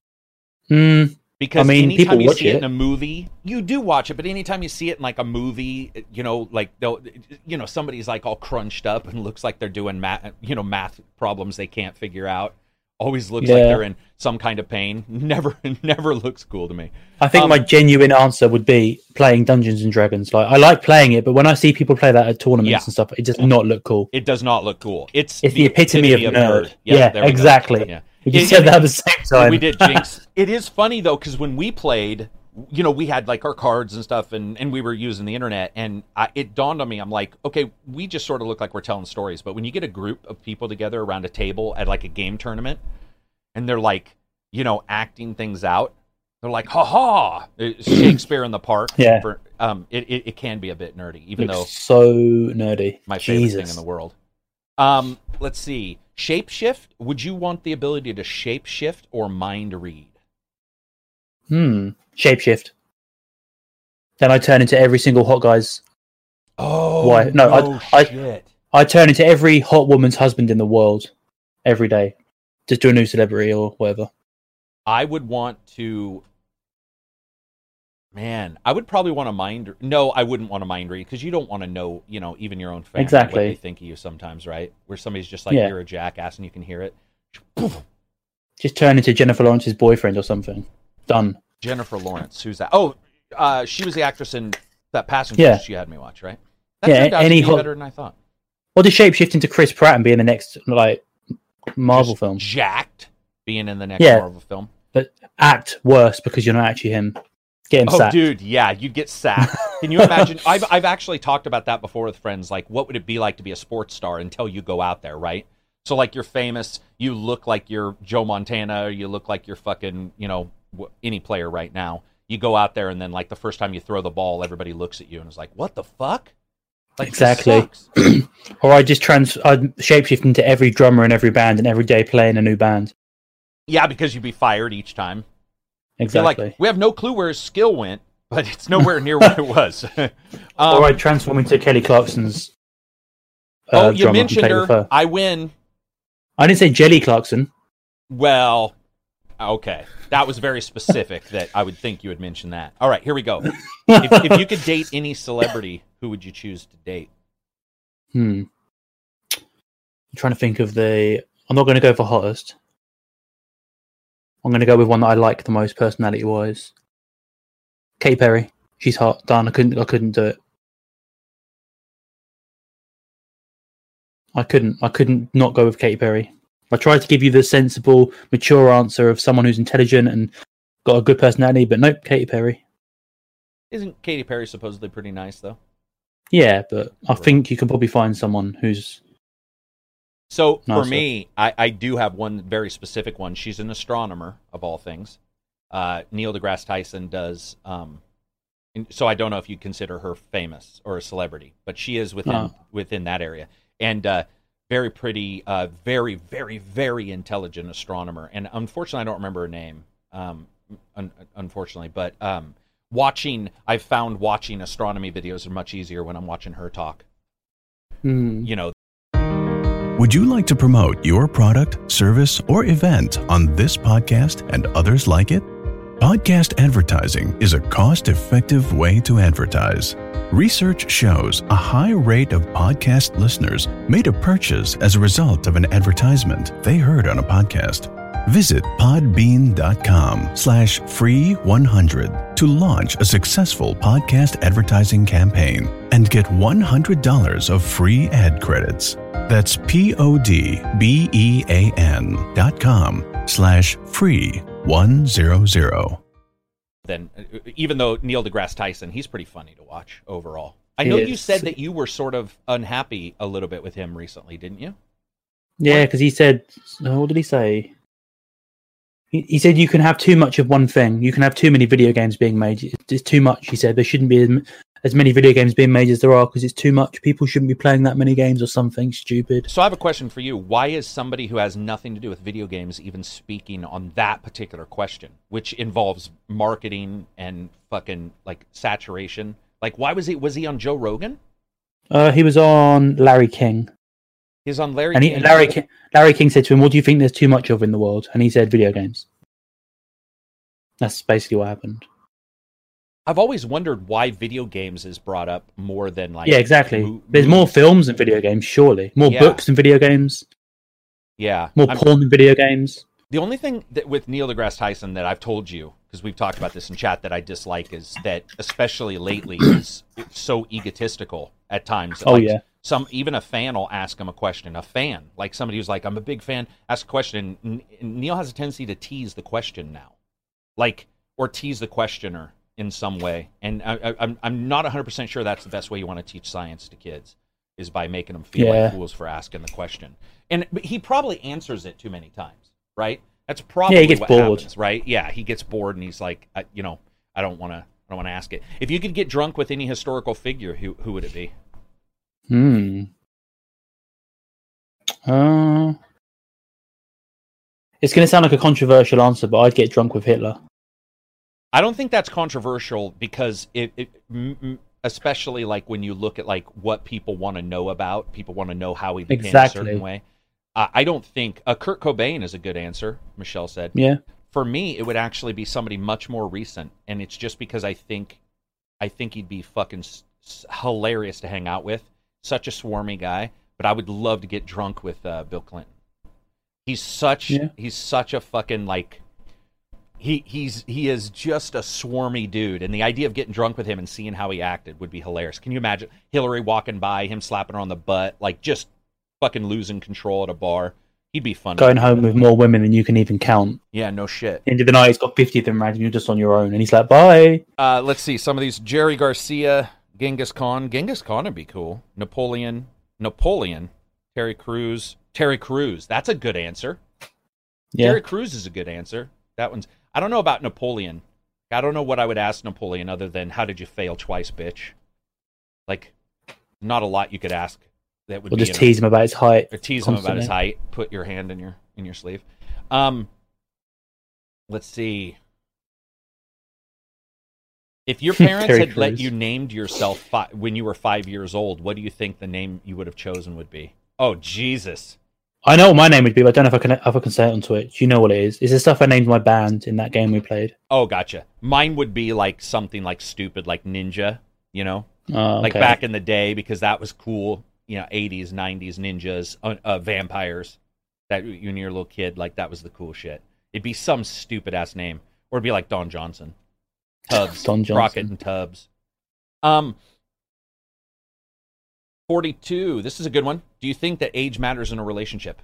Hmm. Because I mean, anytime people you watch see it. it. in a movie, you do watch it, but anytime you see it in like a movie, you know, like they'll, you know, somebody's like all crunched up and looks like they're doing math, you know, math problems they can't figure out. Always looks like Yeah. they're in some kind of pain. Never, never looks cool to me. I think Um, my genuine answer would be playing Dungeons and Dragons. Like, I like playing it, but when I see people play that at tournaments Yeah. and stuff, it does not look cool. It does not look cool. It's It's the epitome of nerd. Yeah, there we go. exactly. Yeah. We just It- said it- that at the same time. We did, Jinx. It is funny though, because when we played, you know, we had like our cards and stuff, and, and we were using the internet, and I, it dawned on me, I'm like, okay, we just sort of look like we're telling stories, but when you get a group of people together around a table at like a game tournament, and they're like, you know, acting things out, they're like, ha ha, it's Shakespeare in the Park. Yeah. For, um, it, it, it can be a bit nerdy, even Looks though so nerdy. my favorite Jesus. thing in the world. Um, let's see. Shapeshift. Would you want the ability to shapeshift or mind read? Hmm. Shapeshift. Then I turn into every single hot guy's. Oh, Why? No, I- I- shit. I turn into every hot woman's husband in the world every day. Just do a new celebrity or whatever. I would want to. Man, I would probably want to mind. No, I wouldn't want to mind read because you don't want to know, you know, even your own family Exactly. what they think of you sometimes, right? Where somebody's just like, Yeah. you're a jackass and you can hear it. Just turn into Jennifer Lawrence's boyfriend or something. Done. Jennifer Lawrence, who's that? Oh, uh, she was the actress in that Passenger Yeah. she had me watch, right? That Yeah, turned out any to be hot- better than I thought. Or just shapeshift into Chris Pratt and be in the next like Marvel Just film. Jacked, being in the next Yeah. Marvel film. But act worse because you're not actually him. Get him Oh, sacked. dude, yeah, you'd get sacked. Can you imagine? I've I've actually talked about that before with friends. Like, what would it be like to be a sports star until you go out there, right? So, like, you're famous, you look like you're Joe Montana, or you look like you're fucking, you know, wh- any player right now. You go out there, and then, like, the first time you throw the ball, everybody looks at you and is like, "What the fuck?" Like, this Exactly. sucks. Or I just trans I'd shapeshift into every drummer in every band and every day play in a new band. Yeah, because you'd be fired each time. You're Exactly. like, we have no clue where his skill went, but it's nowhere near where it was. um, or I'd transform into Kelly Clarkson's uh, oh, you drummer and mentioned play her. with her. I win. I didn't say Jelly Clarkson. Well, okay. That was very specific that I would think you would mention that. All right, here we go. if, if you could date any celebrity, who would you choose to date? Hmm. I'm trying to think of the. I'm not going to go for hottest. I'm going to go with one that I like the most personality wise. Katy Perry. She's hot. Done. I couldn't. I couldn't do it. I couldn't. I couldn't not go with Katy Perry. I tried to give you the sensible, mature answer of someone who's intelligent and got a good personality, but nope, Katy Perry. Isn't Katy Perry supposedly pretty nice, though? Yeah, but I think you can probably find someone who's So, for Nicer. me, I, I do have one very specific one. She's an astronomer, of all things. Uh, Neil deGrasse Tyson does... Um, and so I don't know if you consider her famous or a celebrity, but she is within Oh. within that area. And uh, very pretty, uh, very, very, very intelligent astronomer. And unfortunately, I don't remember her name, um, un- unfortunately. But um, watching, I've found watching astronomy videos are much easier when I'm watching her talk. Mm. You know. Would you like to promote your product, service, or event on this podcast and others like it? Podcast advertising is a cost-effective way to advertise. Research shows a high rate of podcast listeners made a purchase as a result of an advertisement they heard on a podcast. Visit podbean.com slash free 100 to launch a successful podcast advertising campaign and get one hundred dollars of free ad credits. That's P-O-D-B-E-A-N dot com slash free 100. Then, even though Neil deGrasse Tyson, he's pretty funny to watch overall. I know you said that you were sort of unhappy a little bit with him recently, didn't you? Yeah, because he said, what did he say? He, he said you can have too much of one thing. You can have too many video games being made. It's too much, he said. There shouldn't be as, as many video games being made as there are because it's too much. People shouldn't be playing that many games or something stupid. So I have a question for you. Why is somebody who has nothing to do with video games even speaking on that particular question, which involves marketing and fucking, like, saturation? Like, why was he, was he on Joe Rogan? Uh, he was on Larry King. He's on Larry and he, King. Larry, King, Larry King said to him, what do you think there's too much of in the world? And he said, video games. That's basically what happened. I've always wondered why video games is brought up more than, like... Yeah, exactly. Mo- there's movies. more films than video games, surely. More Yeah. books than video games. Yeah. More I'm, porn than video games. The only thing that with Neil deGrasse Tyson that I've told you, because we've talked about this in chat, that I dislike is that, especially lately, he's so egotistical at times. Oh, like, yeah. Some even a fan will ask him a question. A fan, like somebody who's like, "I'm a big fan," ask a question. And Neil has a tendency to tease the question now, like or tease the questioner in some way. And I, I, I'm I'm not one hundred percent sure that's the best way you want to teach science to kids, is by making them feel Yeah. like fools for asking the question. And but he probably answers it too many times, right? That's probably Yeah, he gets what bored. happens, right? Yeah, he gets bored and he's like, I, you know, I don't want to, I don't want to ask it. If you could get drunk with any historical figure, who who would it be? Hmm. Uh, it's going to sound like a controversial answer, but I'd get drunk with Hitler. I don't think that's controversial because it, it m- m- especially like when you look at like what people want to know about, people want to know how he became Exactly. a certain way. Uh, I don't think uh, Kurt Cobain is a good answer. Michelle said, Yeah. For me, it would actually be somebody much more recent, and it's just because I think, I think he'd be fucking s- s- hilarious to hang out with. Such a swarmy guy, but I would love to get drunk with uh, Bill Clinton. He's such, Yeah. he's such a fucking like. He he's he is just a swarmy dude, and the idea of getting drunk with him and seeing how he acted would be hilarious. Can you imagine Hillary walking by, him slapping her on the butt, like just fucking losing control at a bar? He'd be funny. Going home with more women than you can even count. Yeah, no shit. End of the night, he's got fifty of them around, and you're just on your own. And he's like, bye. Uh, let's see some of these. Jerry Garcia, Genghis Khan. Genghis Khan would be cool. Napoleon, Napoleon, Terry Crews, Terry Crews. That's a good answer. Yeah. Terry Crews is a good answer. That one's. I don't know about Napoleon. I don't know what I would ask Napoleon other than how did you fail twice, bitch? Like, not a lot you could ask. That would Or be just tease him about his height. or tease him about his constantly. height. Put your hand in your in your sleeve. Um, let's see. If your parents Terry had let Crews. you named yourself fi- when you were five years old, what do you think the name you would have chosen would be? Oh, Jesus. I know what my name would be, but I don't know if I can if I can say it on Twitch. You know what it is. It's the stuff I named my band in that game we played. Oh, gotcha. Mine would be like something like stupid, like Ninja, you know? Oh, okay. Like back in the day, because that was cool, you know, eighties, nineties ninjas, uh, uh, vampires. That when you're a little kid, like that was the cool shit. It'd be some stupid ass name, or it'd be like Don Johnson, Tubbs, Don Johnson. Crockett and Tubbs. Um, forty-two. This is a good one. Do you think that age matters in a relationship?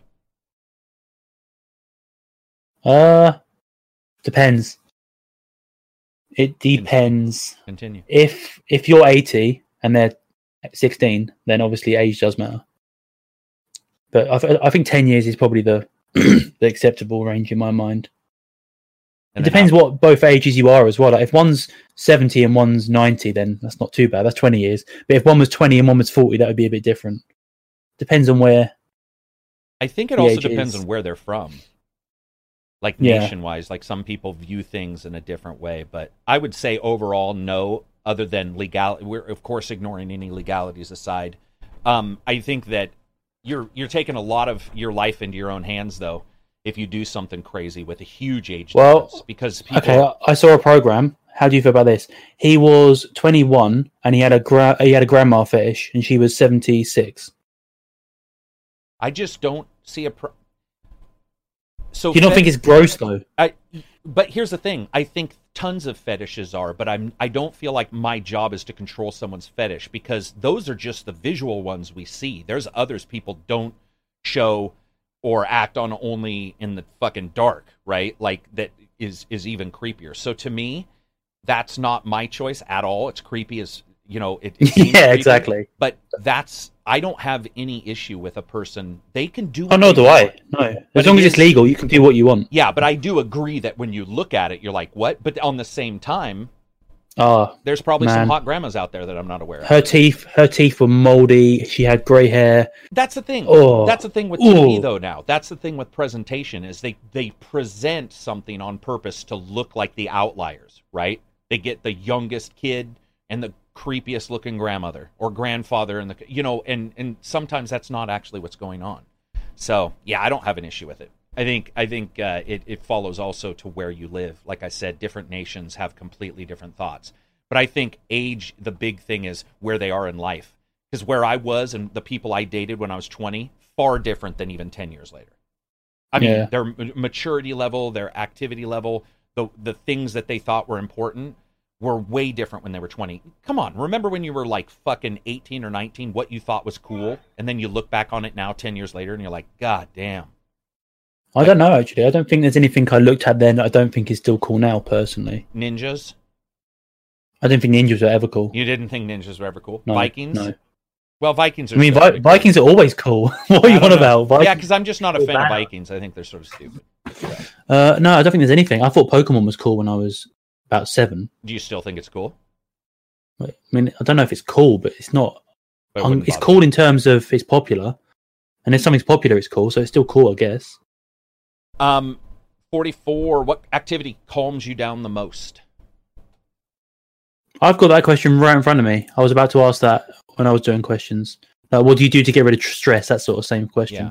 Uh, depends. It depends. Continue. If if you're eighty and they're sixteen, then obviously age does matter. But I, th- I think ten years is probably the the acceptable range in my mind. And It then depends how- what both ages you are as well. Like if one's seventy and one's ninety, then that's not too bad. That's twenty years. But if one was twenty and one was forty, that would be a bit different. Depends on where I think it also The age depends is- on where they're from. Like Yeah. nation-wise, like some people view things in a different way. But I would say overall, no, other than legal. We're, of course, ignoring any legalities aside. Um, I think that you're you're taking a lot of your life into your own hands, though, if you do something crazy with a huge age Well, difference. Because people, Okay, I- I saw a program. How do you feel about this? He was twenty-one and he had a gra- he had a grandma fetish, and she was seventy-six. I just don't see a. Pro- so You don't fet- think it's gross though? I, but here's the thing. I think tons of fetishes are, but I'm I don't feel like my job is to control someone's fetish, because those are just the visual ones we see. There's others people don't show or act on only in the fucking dark, right? Like that is is even creepier. So to me, that's not my choice at all. It's creepy as, you know, it, it seems Yeah, creepy, exactly. But that's I don't have any issue with a person. They can do Oh what no, they do want. I? No, But as long it as it's is- legal, you can do what you want. Yeah, but I do agree that when you look at it, you're like, what? But on the same time, Ah, there's probably some Man. hot grandmas out there that I'm not aware of. her teeth, her teeth were moldy. She had grey hair. That's the thing. Oh. That's the thing with T V, Ooh. though. Now, that's the thing with presentation is they they present something on purpose to look like the outliers, right? They get the youngest kid and the creepiest looking grandmother or grandfather, and the you know, and and sometimes that's not actually what's going on. So yeah, I don't have an issue with it. I think I think uh, it it follows also to where you live. Like I said, different nations have completely different thoughts. But I think age, the big thing is where they are in life. Because where I was and the people I dated when I was twenty, far different than even ten years later. I mean, Yeah. their m- maturity level, their activity level, the the things that they thought were important were way different when they were twenty. Come on, remember when you were like fucking eighteen or nineteen, what you thought was cool, and then you look back on it now ten years later and you're like, God damn. I don't know actually. I don't think there's anything I looked at then that I don't think is still cool now. Personally, Ninjas? I don't think ninjas were ever cool. You didn't think ninjas were ever cool? No, Vikings? no. Well, Vikings are I mean, still Vi- pretty cool. Vikings are always cool. what are I you don't on know. about? Vikings? Yeah, because I'm just not a Oh, fan of wow. Vikings. I think they're sort of stupid. Uh, no, I don't think there's anything. I thought Pokemon was cool when I was about seven. Do you still think it's cool? I mean, I don't know if it's cool, but it's not. But it Um, wouldn't it's bother cool in terms of it's popular, and if something's popular, it's cool. So it's still cool, I guess. you. Um, forty-four, what activity calms you down the most? I've got that question right in front of me. I was about to ask that when I was doing questions. Uh, what do you do to get rid of tr- stress? That sort of same question.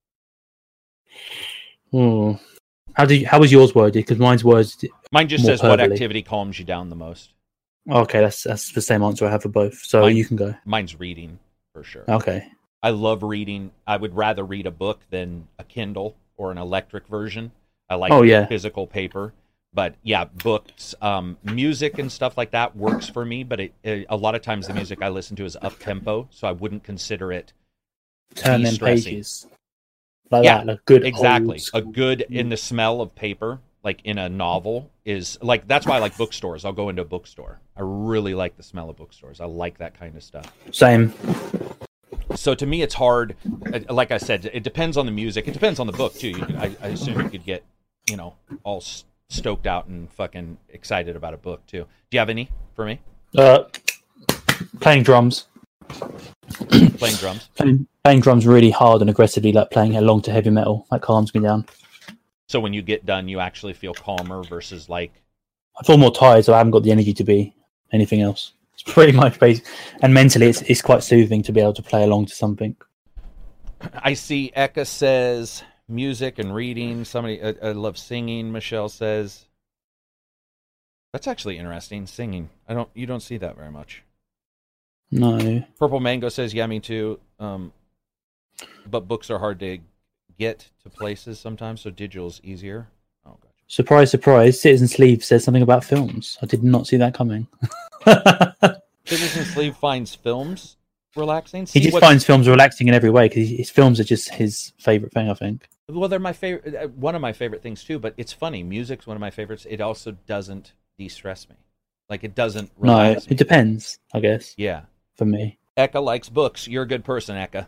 Hmm. How did you, how was yours worded? Because mine's worded. Mine just More says, what verbally. activity calms you down the most? Okay, that's that's the same answer I have for both. So Mine- you can go. Mine's reading, for sure. Okay. I love reading. I would rather read a book than a Kindle or an electric version. I like Oh, yeah. physical paper. But yeah, books, um, music and stuff like that works for me. But it, it, a lot of times the music I listen to is up tempo, so I wouldn't consider it Turn them de-stressing. pages. Like Yeah, that, like good. exactly. old A school- good in the smell of paper, like in a novel, is like that's why I like bookstores. I'll go into a bookstore. I really like the smell of bookstores. I like that kind of stuff. Same. So to me, it's hard. Uh, Like I said, it depends on the music. It depends on the book too. You could, I, I assume you could get, you know, all s- stoked out and fucking excited about a book too. Do you have any for me? Uh, playing drums. Playing drums. Playing, playing drums really hard and aggressively, like playing along to heavy metal. That calms me down. So when you get done, you actually feel calmer versus like. I feel more tired, so I haven't got the energy to be anything else. It's pretty much basic. And mentally, it's it's quite soothing to be able to play along to something. I see Eka says music and reading. Somebody, I, I love singing. Michelle says. That's actually interesting. Singing. I don't. You don't see that very much. No. Purple Mango says, yeah, me too. Um, but books are hard to get to places sometimes, so digital's easier. Oh, gotcha. Surprise, surprise. Citizen Sleeve says something about films. I did not see that coming. Citizen Sleeve finds films relaxing. He See just what's- finds films relaxing in every way because his films are just his favorite thing, I think. Well, they're my favorite. uh, One of my favorite things too. But it's funny. Music's one of my favorites. It also doesn't de-stress me. Like it doesn't No, relax me. it depends, I guess, Yeah. for me. Eka likes books. You're a good person, Eka.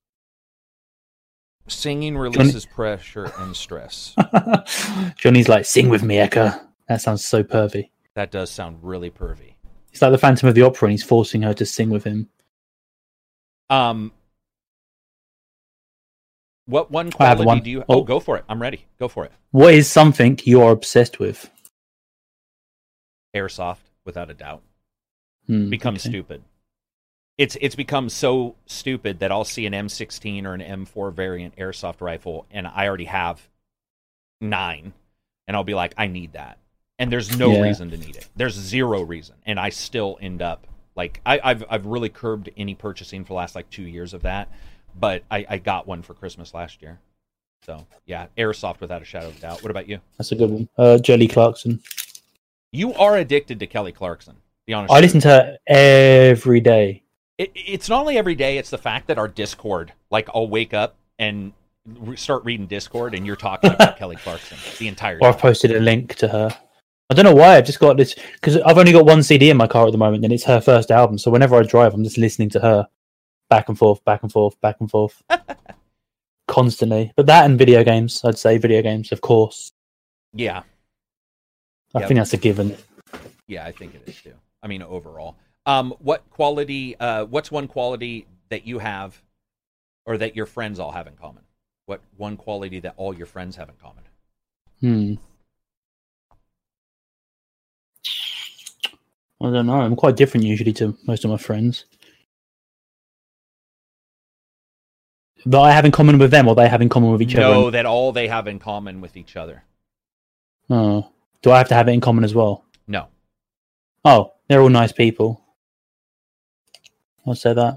Singing releases pressure and stress. Johnny's like, sing with me, Eka. That sounds so pervy. That does sound really pervy. It's like the Phantom of the Opera and he's forcing her to sing with him. Um, What one I have quality one. do you? Oh. Oh, go for it. I'm ready. Go for it. What is something you are obsessed with? Airsoft, without a doubt. Hmm, Become okay. stupid. It's it's become so stupid that I'll see an M sixteen or an M four variant airsoft rifle, and I already have nine, and I'll be like, I need that, and there's no Yeah. reason to need it. There's zero reason, and I still end up like I, I've I've really curbed any purchasing for the last like two years of that, but I, I got one for Christmas last year, so yeah, airsoft without a shadow of a doubt. What about you? That's a good one. Uh, Jelly Clarkson. You are addicted to Kelly Clarkson. Be honest. I with listen to her every day. It, it's not only every day, it's the fact that our Discord, like I'll wake up and re- start reading Discord and you're talking about Kelly Clarkson the entire Or I've day. posted a link to her. I don't know why. I've just got this because I've only got one C D in my car at the moment, and it's her first album. So whenever I drive, I'm just listening to her back and forth, back and forth, back and forth, constantly. But that and video games, I'd say video games, of course. Yeah. I Yep. think that's a given. Yeah, I think it is too. I mean, overall. Um, what quality, uh, what's one quality that you have or that your friends all have in common? What one quality that all your friends have in common? Hmm. I don't know. I'm quite different usually to most of my friends. That I have in common with them, or they have in common with each No, other. that all they have in common with each other. Oh, do I have to have it in common as well? No. Oh, they're all nice people. I'll say that.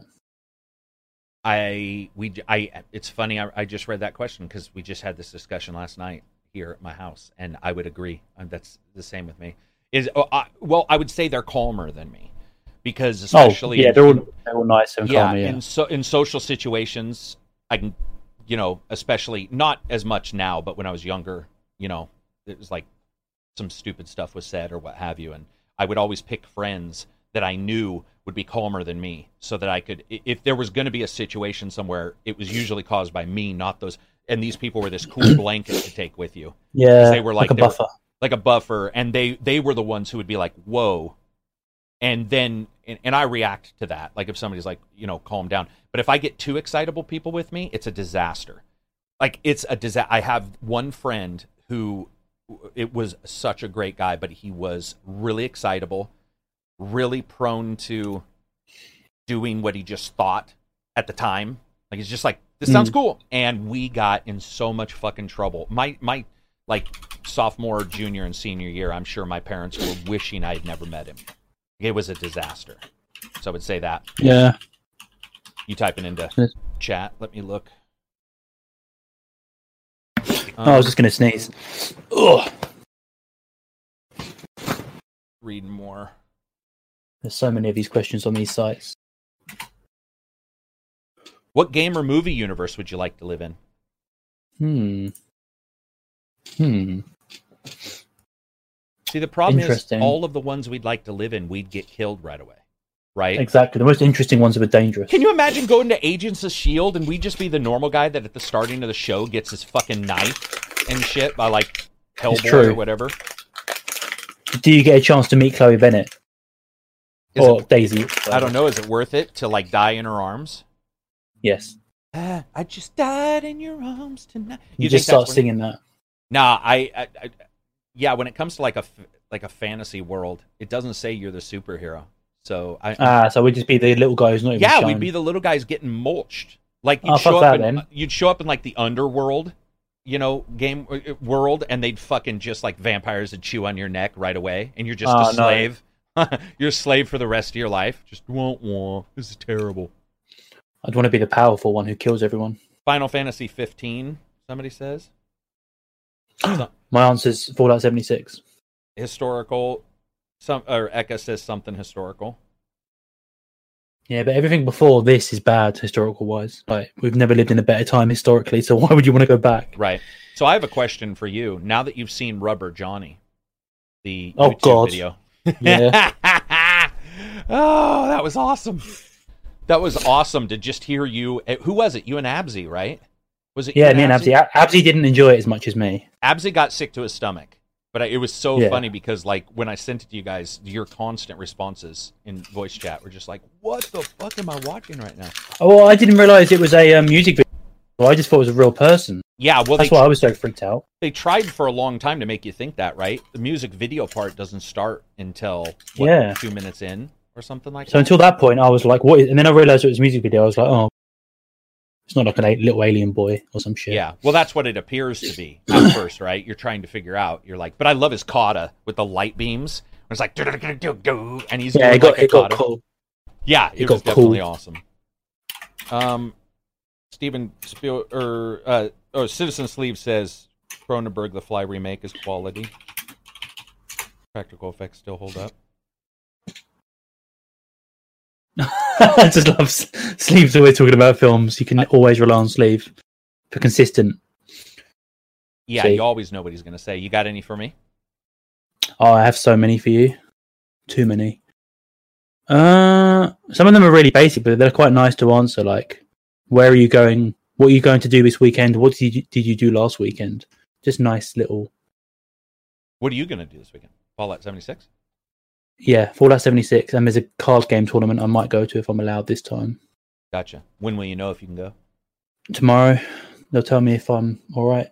I we I it's funny I, I just read that question because we just had this discussion last night here at my house, and I would agree. And that's the same with me. Is oh, I, well, I would say they're calmer than me because especially oh, yeah, in, they're all they're all nice and yeah, calm. Yeah, in so in social situations, I can, you know, especially not as much now, but when I was younger, you know, it was like some stupid stuff was said or what have you, and I would always pick friends that I knew would be calmer than me so that I could, if there was going to be a situation somewhere, it was usually caused by me, not those. And these people were this cool blanket to take with you. yeah. They were like, like a they were- buffer. like a buffer, and they they were the ones who would be like, whoa. And then, and, and I react to that. Like if somebody's like, you know, calm down. But if I get two excitable people with me, it's a disaster. Like it's a disaster. I have one friend who, it was such a great guy, but he was really excitable, really prone to doing what he just thought at the time. Like he's just like, this sounds Mm. cool. And we got in so much fucking trouble. My my like sophomore, junior, and senior year, I'm sure my parents were wishing I had never met him. It was a disaster. So I would say that. Yeah. You typing into Yes. chat. Let me look. Oh, I was just gonna sneeze. Ugh. read more. There's so many of these questions on these sites. What game or movie universe would you like to live in? Hmm. Hmm. See, the problem is Interesting. all of the ones we'd like to live in, we'd get killed right away. Right? Exactly. The most interesting ones are the dangerous. Can you imagine going to Agents of S H I E L D and we'd just be the normal guy that at the starting of the show gets his fucking knife and shit by like Hellboy true. or whatever? Do you get a chance to meet Chloe Bennett Is or it, Daisy? I don't know. Is it worth it to like die in her arms? Yes. Ah, I just died in your arms tonight. You, You just think start that's when- singing that. Nah, I, I, I, yeah. When it comes to like a f- like a fantasy world, it doesn't say you're the superhero. So I, Ah, so we'd just be the little guy who's not even yeah, shown. we'd be the little guys getting mulched. Like you'd Oh, show fuck up, that, in, then. you'd show up in like the underworld, you know, game uh, world, and they'd fucking just like vampires would chew on your neck right away, and you're just Oh, a no. slave. You're a slave for the rest of your life. Just won't want. This is terrible. I'd want to be the powerful one who kills everyone. Final Fantasy fifteen. Somebody says Some- My answer's Fallout seventy-six. historical. Some or Eka says something historical. Yeah, but everything before this is bad historical wise. Like we've never lived in a better time historically, so why would you want to go back? Right. So I have a question for you. Now that you've seen Rubber Johnny, the Oh, YouTube God. video. Yeah. Oh, that was awesome. That was awesome to just hear you. eh, Who was it? You and Absy, right? Was it? you Yeah, me and Absy. A- Absy didn't enjoy it as much as me. Absy got sick to his stomach, but I, it was so Yeah. funny because, like, when I sent it to you guys, your constant responses in voice chat were just like, "What the fuck am I watching right now?" Oh, well, I didn't realize it was a um, music video. Well, I just thought it was a real person. Yeah, well, that's they, why I was so freaked out. They tried for a long time to make you think that, right? The music video part doesn't start until what, yeah. two minutes in or something like so that. So until that point, I was like, "What?" Is... And then I realized it was a music video. I was like, "Oh, it's not like a little alien boy or some shit." Yeah, well, that's what it appears to be at first, right? You're trying to figure out. You're like, but I love his kata with the light beams. It's like, and he's yeah, doing it got like a it got kata. cool. Yeah, it, it was got definitely cool. awesome. Um, Steven Spiel or uh, oh, Citizen Sleeve says Cronenberg The Fly remake is quality. Practical effects still hold up. I just love Sleeve's always talking about films. You can always rely on Sleeve for consistent. Yeah, See? You always know what he's going to say. You got any for me? Oh, I have so many for you. Too many. Uh, some of them are really basic, but they're quite nice to answer. Like, where are you going? What are you going to do this weekend? What did you, did you do last weekend? Just nice little. What are you going to do this weekend? Fallout seventy-six? Yeah, Fallout seventy-six, and there's a card game tournament I might go to if I'm allowed this time. Gotcha. When will you know if you can go? Tomorrow. They'll tell me if I'm all right.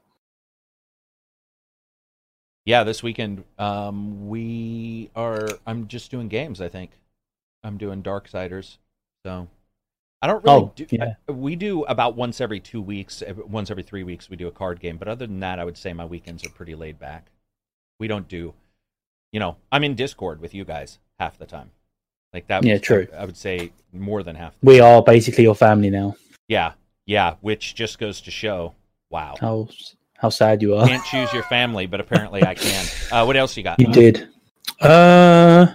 Yeah, this weekend um, we are. I'm just doing games. I think I'm doing Darksiders. So I don't really oh, do. Yeah. I, we do about once every two weeks, once every three weeks. We do a card game, but other than that, I would say my weekends are pretty laid back. We don't do. You know, I'm in Discord with you guys half the time. Like that. Yeah, was, true. I, I would say more than half. We are basically your family now. Yeah, yeah. Which just goes to show. Wow. How how sad you are. Can't choose your family, but apparently I can. Uh, what else you got? You did. Uh.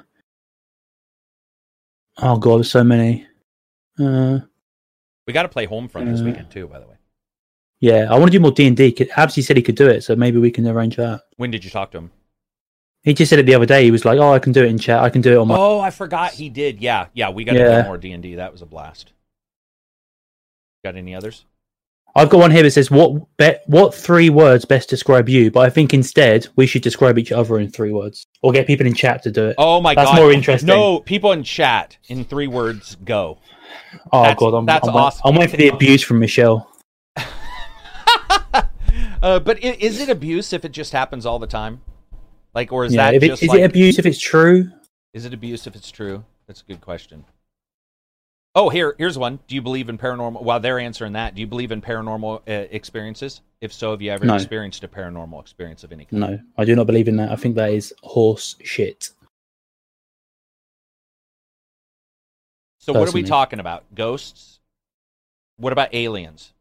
Oh god, there's so many. Uh. We got to play Homefront this uh, weekend too, by the way. Yeah, I want to do more D and D. Absy said he could do it, so maybe we can arrange that. When did you talk to him? He just said it the other day. He was like, "Oh, I can do it in chat. I can do it on my." Oh, I forgot he did. Yeah, yeah. We got to Yeah. play more D and D. That was a blast. Got any others? I've got one here that says, "What be- what three words best describe you?" But I think instead we should describe each other in three words, or get people in chat to do it. Oh my That's god, more interesting. No, people in chat in three words. Go. Oh That's- god, I'm, that's I'm, awesome. I'm waiting for the abuse from Michelle. uh, but i- is it abuse if it just happens all the time? Like, or is Yeah, that if it, just is like, it abuse if it's true? Is it abuse if it's true? That's a good question. Oh, here, here's one. Do you believe in paranormal? While they're answering that, do you believe in paranormal uh, experiences? If so, have you ever No. experienced a paranormal experience of any kind? No, I do not believe in that. I think that is horse shit. So, what are we Personally. talking about? Ghosts? What about aliens?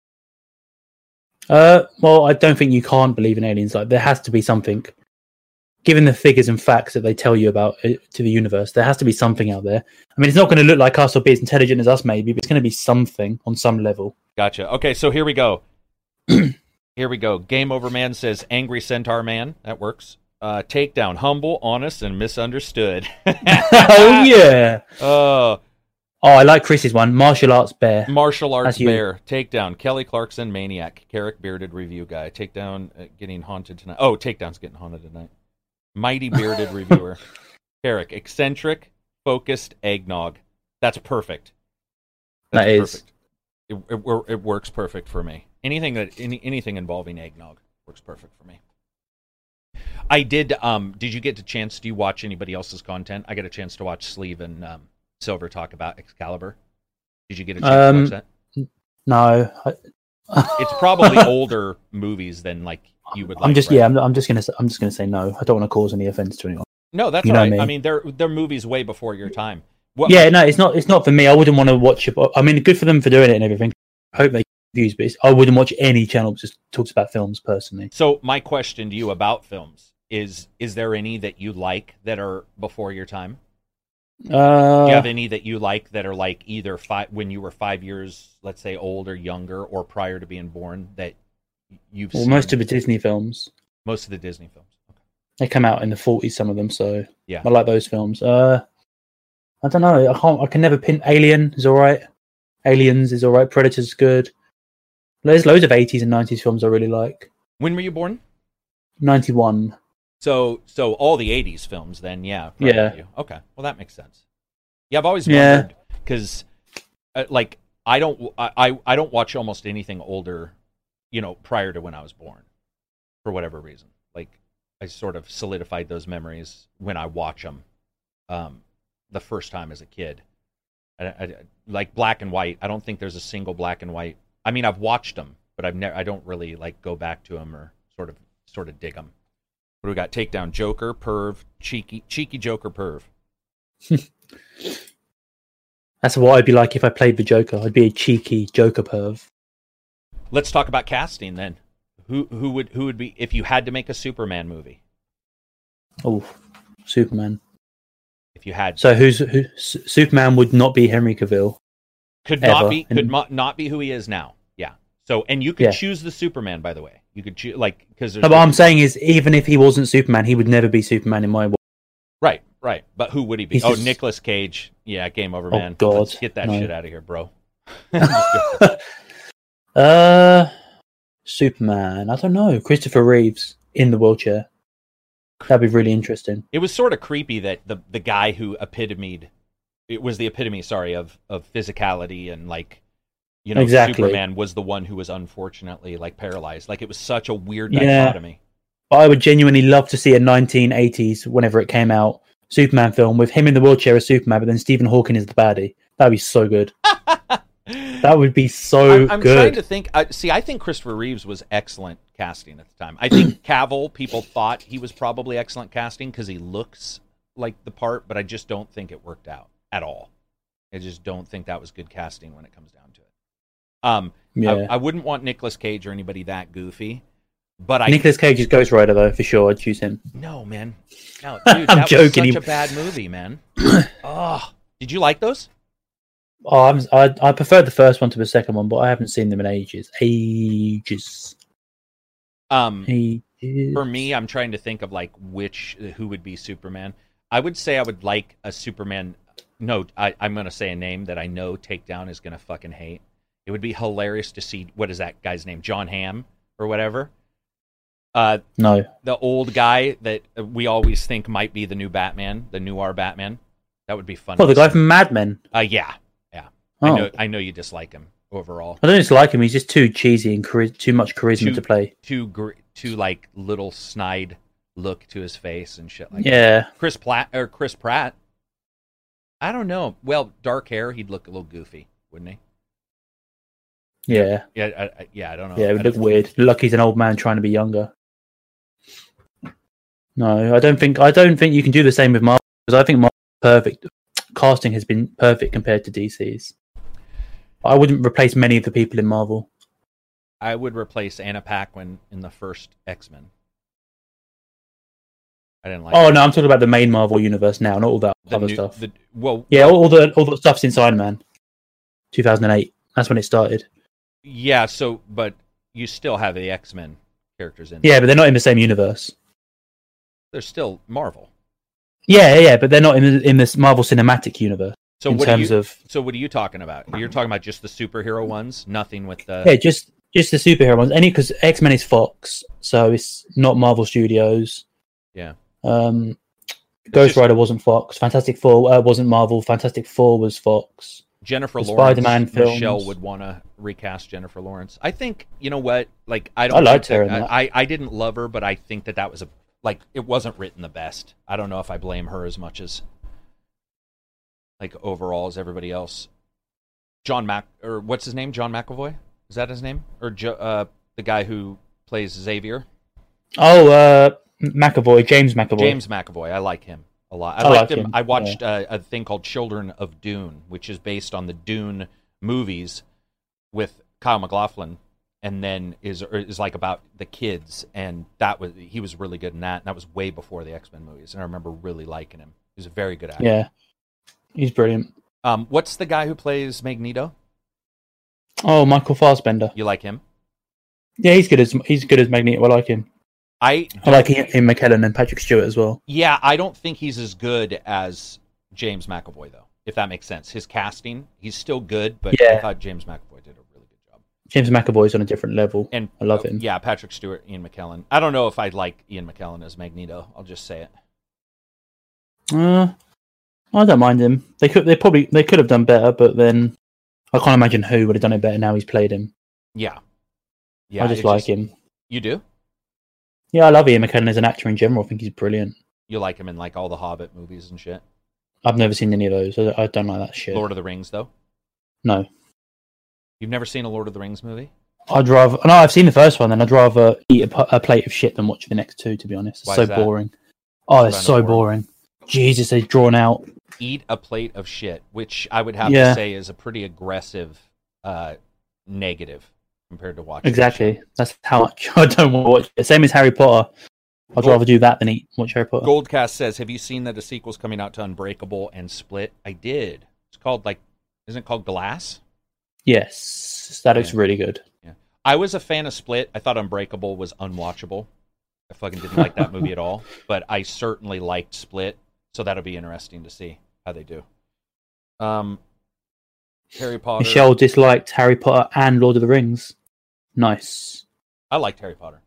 Uh, well, I don't think you can't believe in aliens. Like, there has to be something. Given the figures and facts that they tell you about uh, to the universe, there has to be something out there. I mean, it's not going to look like us or be as intelligent as us, maybe, but it's going to be something on some level. Gotcha. Okay, so here we go. Here we go. Game Over Man says Angry Centaur Man. That works. Uh, Takedown. Humble, honest, and misunderstood. Oh, yeah. Oh, Oh, I like Chris's one. Martial arts bear. Martial Arts That's you. Bear. Takedown. Kelly Clarkson, Maniac. Carrick Bearded Review Guy. Takedown, uh, getting haunted tonight. Oh, Takedown's getting haunted tonight. Mighty Bearded Reviewer. Carrick. Eccentric, focused, eggnog. That's perfect. That's That is. perfect. It, it, wor- it works perfect for me. Anything that any, anything involving eggnog works perfect for me. I did. Um, did you get a chance? Do you watch anybody else's content? I got a chance to watch Sleeve and um, Silver talk about Excalibur. Did you get a chance Um, to watch that? No. I, It's probably older movies than like you would. Like, I'm just right? yeah. I'm, I'm just gonna. say- I'm just gonna say no. I don't want to cause any offense to anyone. No, that's you all know right. me. I mean, they're they're movies way before your time. What, Yeah, no, it's not. It's not for me. I wouldn't want to watch it. But, I mean, good for them for doing it and everything. I hope they get views, but it's, I wouldn't watch any channel that just talks about films personally. So my question to you about films is: Is there any that you like that are before your time? Uh, Do you have any that you like that are like either five when you were five years, let's say, old or younger, or prior to being born that you've well, seen? most of the Disney films most of the Disney films. Okay. they come out in the forties. Some of them, so Yeah. I like those films. Uh, I don't know. I can't. I can never pin. Alien is all right. Aliens is all right. Predator's good. There's loads of eighties and nineties films I really like. When were you born? ninety-one. So, so all the eighties films, then, yeah, Yeah. you. Okay, well that makes sense. Yeah, I've always Yeah. wondered because, uh, like, I don't I I don't watch almost anything older, you know, prior to when I was born, for whatever reason. Like I sort of solidified those memories when I watch them, um, the first time as a kid. I, I, like black and white. I don't think there's a single black and white. I mean, I've watched them, but I've never. I don't really like go back to them or sort of sort of dig them. What do we got? Takedown, Joker, perv, cheeky, cheeky Joker, perv. That's what I'd be like if I played the Joker. I'd be a cheeky Joker perv. Let's talk about casting then. Who who would who would be if you had to make a Superman movie? Oh, Superman. If you had, so who's who? S- Superman would not be Henry Cavill. Could not ever. be. Could and, mo- not be who he is now. Yeah. So and you could yeah. choose the Superman. By the way, you could choose like because. No, what I'm saying is, even if he wasn't Superman, he would never be Superman in my world. Right, right. But who would he be? He's oh, just... Nicolas Cage. Yeah, game over, oh, man. God, Let's get that no. shit out of here, bro. uh, Superman. I don't know. Christopher Reeves in the wheelchair. That'd be really interesting. It was sort of creepy that the the guy who epitomed, it was the epitome, sorry, of of physicality and like, you know, exactly. Superman was the one who was unfortunately like paralyzed. Like it was such a weird yeah. dichotomy. I would genuinely love to see a nineteen eighties, whenever it came out, Superman film with him in the wheelchair as Superman, but then Stephen Hawking is the baddie. That'd be so good. That would be so I'm, I'm good. I'm trying to think. Uh, see, I think Christopher Reeves was excellent casting at the time. I think Cavill, people thought he was probably excellent casting because he looks like the part, but I just don't think it worked out at all. I just don't think that was good casting when it comes down to it. Um, yeah. I, I wouldn't want Nicolas Cage or anybody that goofy. But I Nicolas Cage is Ghost Rider though, for sure. I'd choose him. No, man. No, dude, I'm that joking. was such a bad movie, man. Oh, did you like those? Oh, I'm, I I preferred the first one to the second one, but I haven't seen them in ages. Ages. Um, ages. For me, I'm trying to think of like which who would be Superman. I would say I would like a Superman. No, I, I'm going to say a name that I know Takedown is going to fucking hate. It would be hilarious to see what is that guy's name, John Hamm or whatever. Uh, no, the old guy that we always think might be the new Batman, the noir Batman. That would be fun. Oh, the guy from Mad Men. Uh, yeah, yeah. Oh. I know. I know you dislike him overall. I don't just like him. He's just too cheesy and chari- too much charisma too, to play. Too, gr- too like little snide look to his face and shit like yeah. that. Chris Pratt or Chris Pratt. I don't know. Well, dark hair, he'd look a little goofy, wouldn't he? Yeah. Yeah. I, I, yeah. I don't know. Yeah, it would I look weird. Look like he's an old man trying to be younger. No, I don't think I don't think you can do the same with Marvel because I think Marvel's perfect casting has been perfect compared to D C's. I wouldn't replace many of the people in Marvel. I would replace Anna Paquin in the first X-Men. I didn't like. Oh that. no, I'm talking about the main Marvel universe now, not all that The other new, stuff. The, well, yeah, all, all the all the stuff since Iron Man, two thousand eight. That's when it started. Yeah. So, but you still have the X-Men characters in. Yeah, there. but they're not in the same universe. They're still Marvel. Yeah, yeah, but they're not in in this Marvel Cinematic Universe. So in what terms are you, of so what are you talking about? You're talking about just the superhero ones, nothing with the yeah, just just the superhero ones. Any because X Men is Fox, so it's not Marvel Studios. Yeah. Um, Ghost just, Rider wasn't Fox. Fantastic Four uh, wasn't Marvel. Fantastic Four was Fox. Jennifer the Lawrence. Spider-Man films. Michelle would want to recast Jennifer Lawrence. I think you know what? Like I don't. I liked think her that, in that. I I didn't love her, but I think that that was a like it wasn't written the best. I don't know if I blame her as much as like overall as everybody else. John Mac or what's his name? John McAvoy? Is that his name? Or jo, uh, the guy who plays Xavier? Oh, uh, McAvoy, James McAvoy. James McAvoy. I like him a lot. I, I liked like him. him, I watched yeah. uh, a thing called Children of Dune, which is based on the Dune movies with Kyle MacLachlan, and then is is like about the kids, and that was he was really good in that. And that was way before the X-Men movies, and I remember really liking him. He was a very good actor. Yeah, he's brilliant. Um, what's the guy who plays Magneto? Oh, Michael Fassbender. You like him? Yeah, he's good as he's good as Magneto. I like him. I I like Ian McKellen and Patrick Stewart as well. Yeah, I don't think he's as good as James McAvoy though. If that makes sense, his casting, he's still good, but yeah. I thought James McAvoy did a really good job. James McAvoy's on a different level, and I love uh, him. Yeah, Patrick Stewart, Ian McKellen. I don't know if I'd like Ian McKellen as Magneto. I'll just say it. Uh, I don't mind him. They could, they probably, they could have done better, but then I can't imagine who would have done it better now he's played him. Yeah, yeah. I just it like him. You do? Yeah, I love Ian McKellen as an actor in general. I think he's brilliant. You like him in like all the Hobbit movies and shit? I've never seen any of those. I I don't like that shit. Lord of the Rings, though? No. You've never seen a Lord of the Rings movie? I'd rather... No, I've seen the first one, and I'd rather eat a, a plate of shit than watch the next two, to be honest. It's Why so is that? boring. Oh, it's Kinda so boring. boring. Jesus, they're drawn out. Eat a plate of shit, which I would have Yeah. to say is a pretty aggressive uh, negative compared to watching. Exactly. That's how much I don't want to watch it. Same as Harry Potter. I'd Gold- rather do that than eat watch Harry Potter. Goldcast says, have you seen that a sequel's coming out to Unbreakable and Split? I did. It's called, like, isn't it called Glass? Yes. That looks Yeah. really good. I was a fan of Split. I thought Unbreakable was unwatchable. I fucking didn't like that movie at all. But I certainly liked Split, so that'll be interesting to see how they do. Um, Harry Potter. Michelle disliked Harry Potter and Lord of the Rings. Nice. I liked Harry Potter.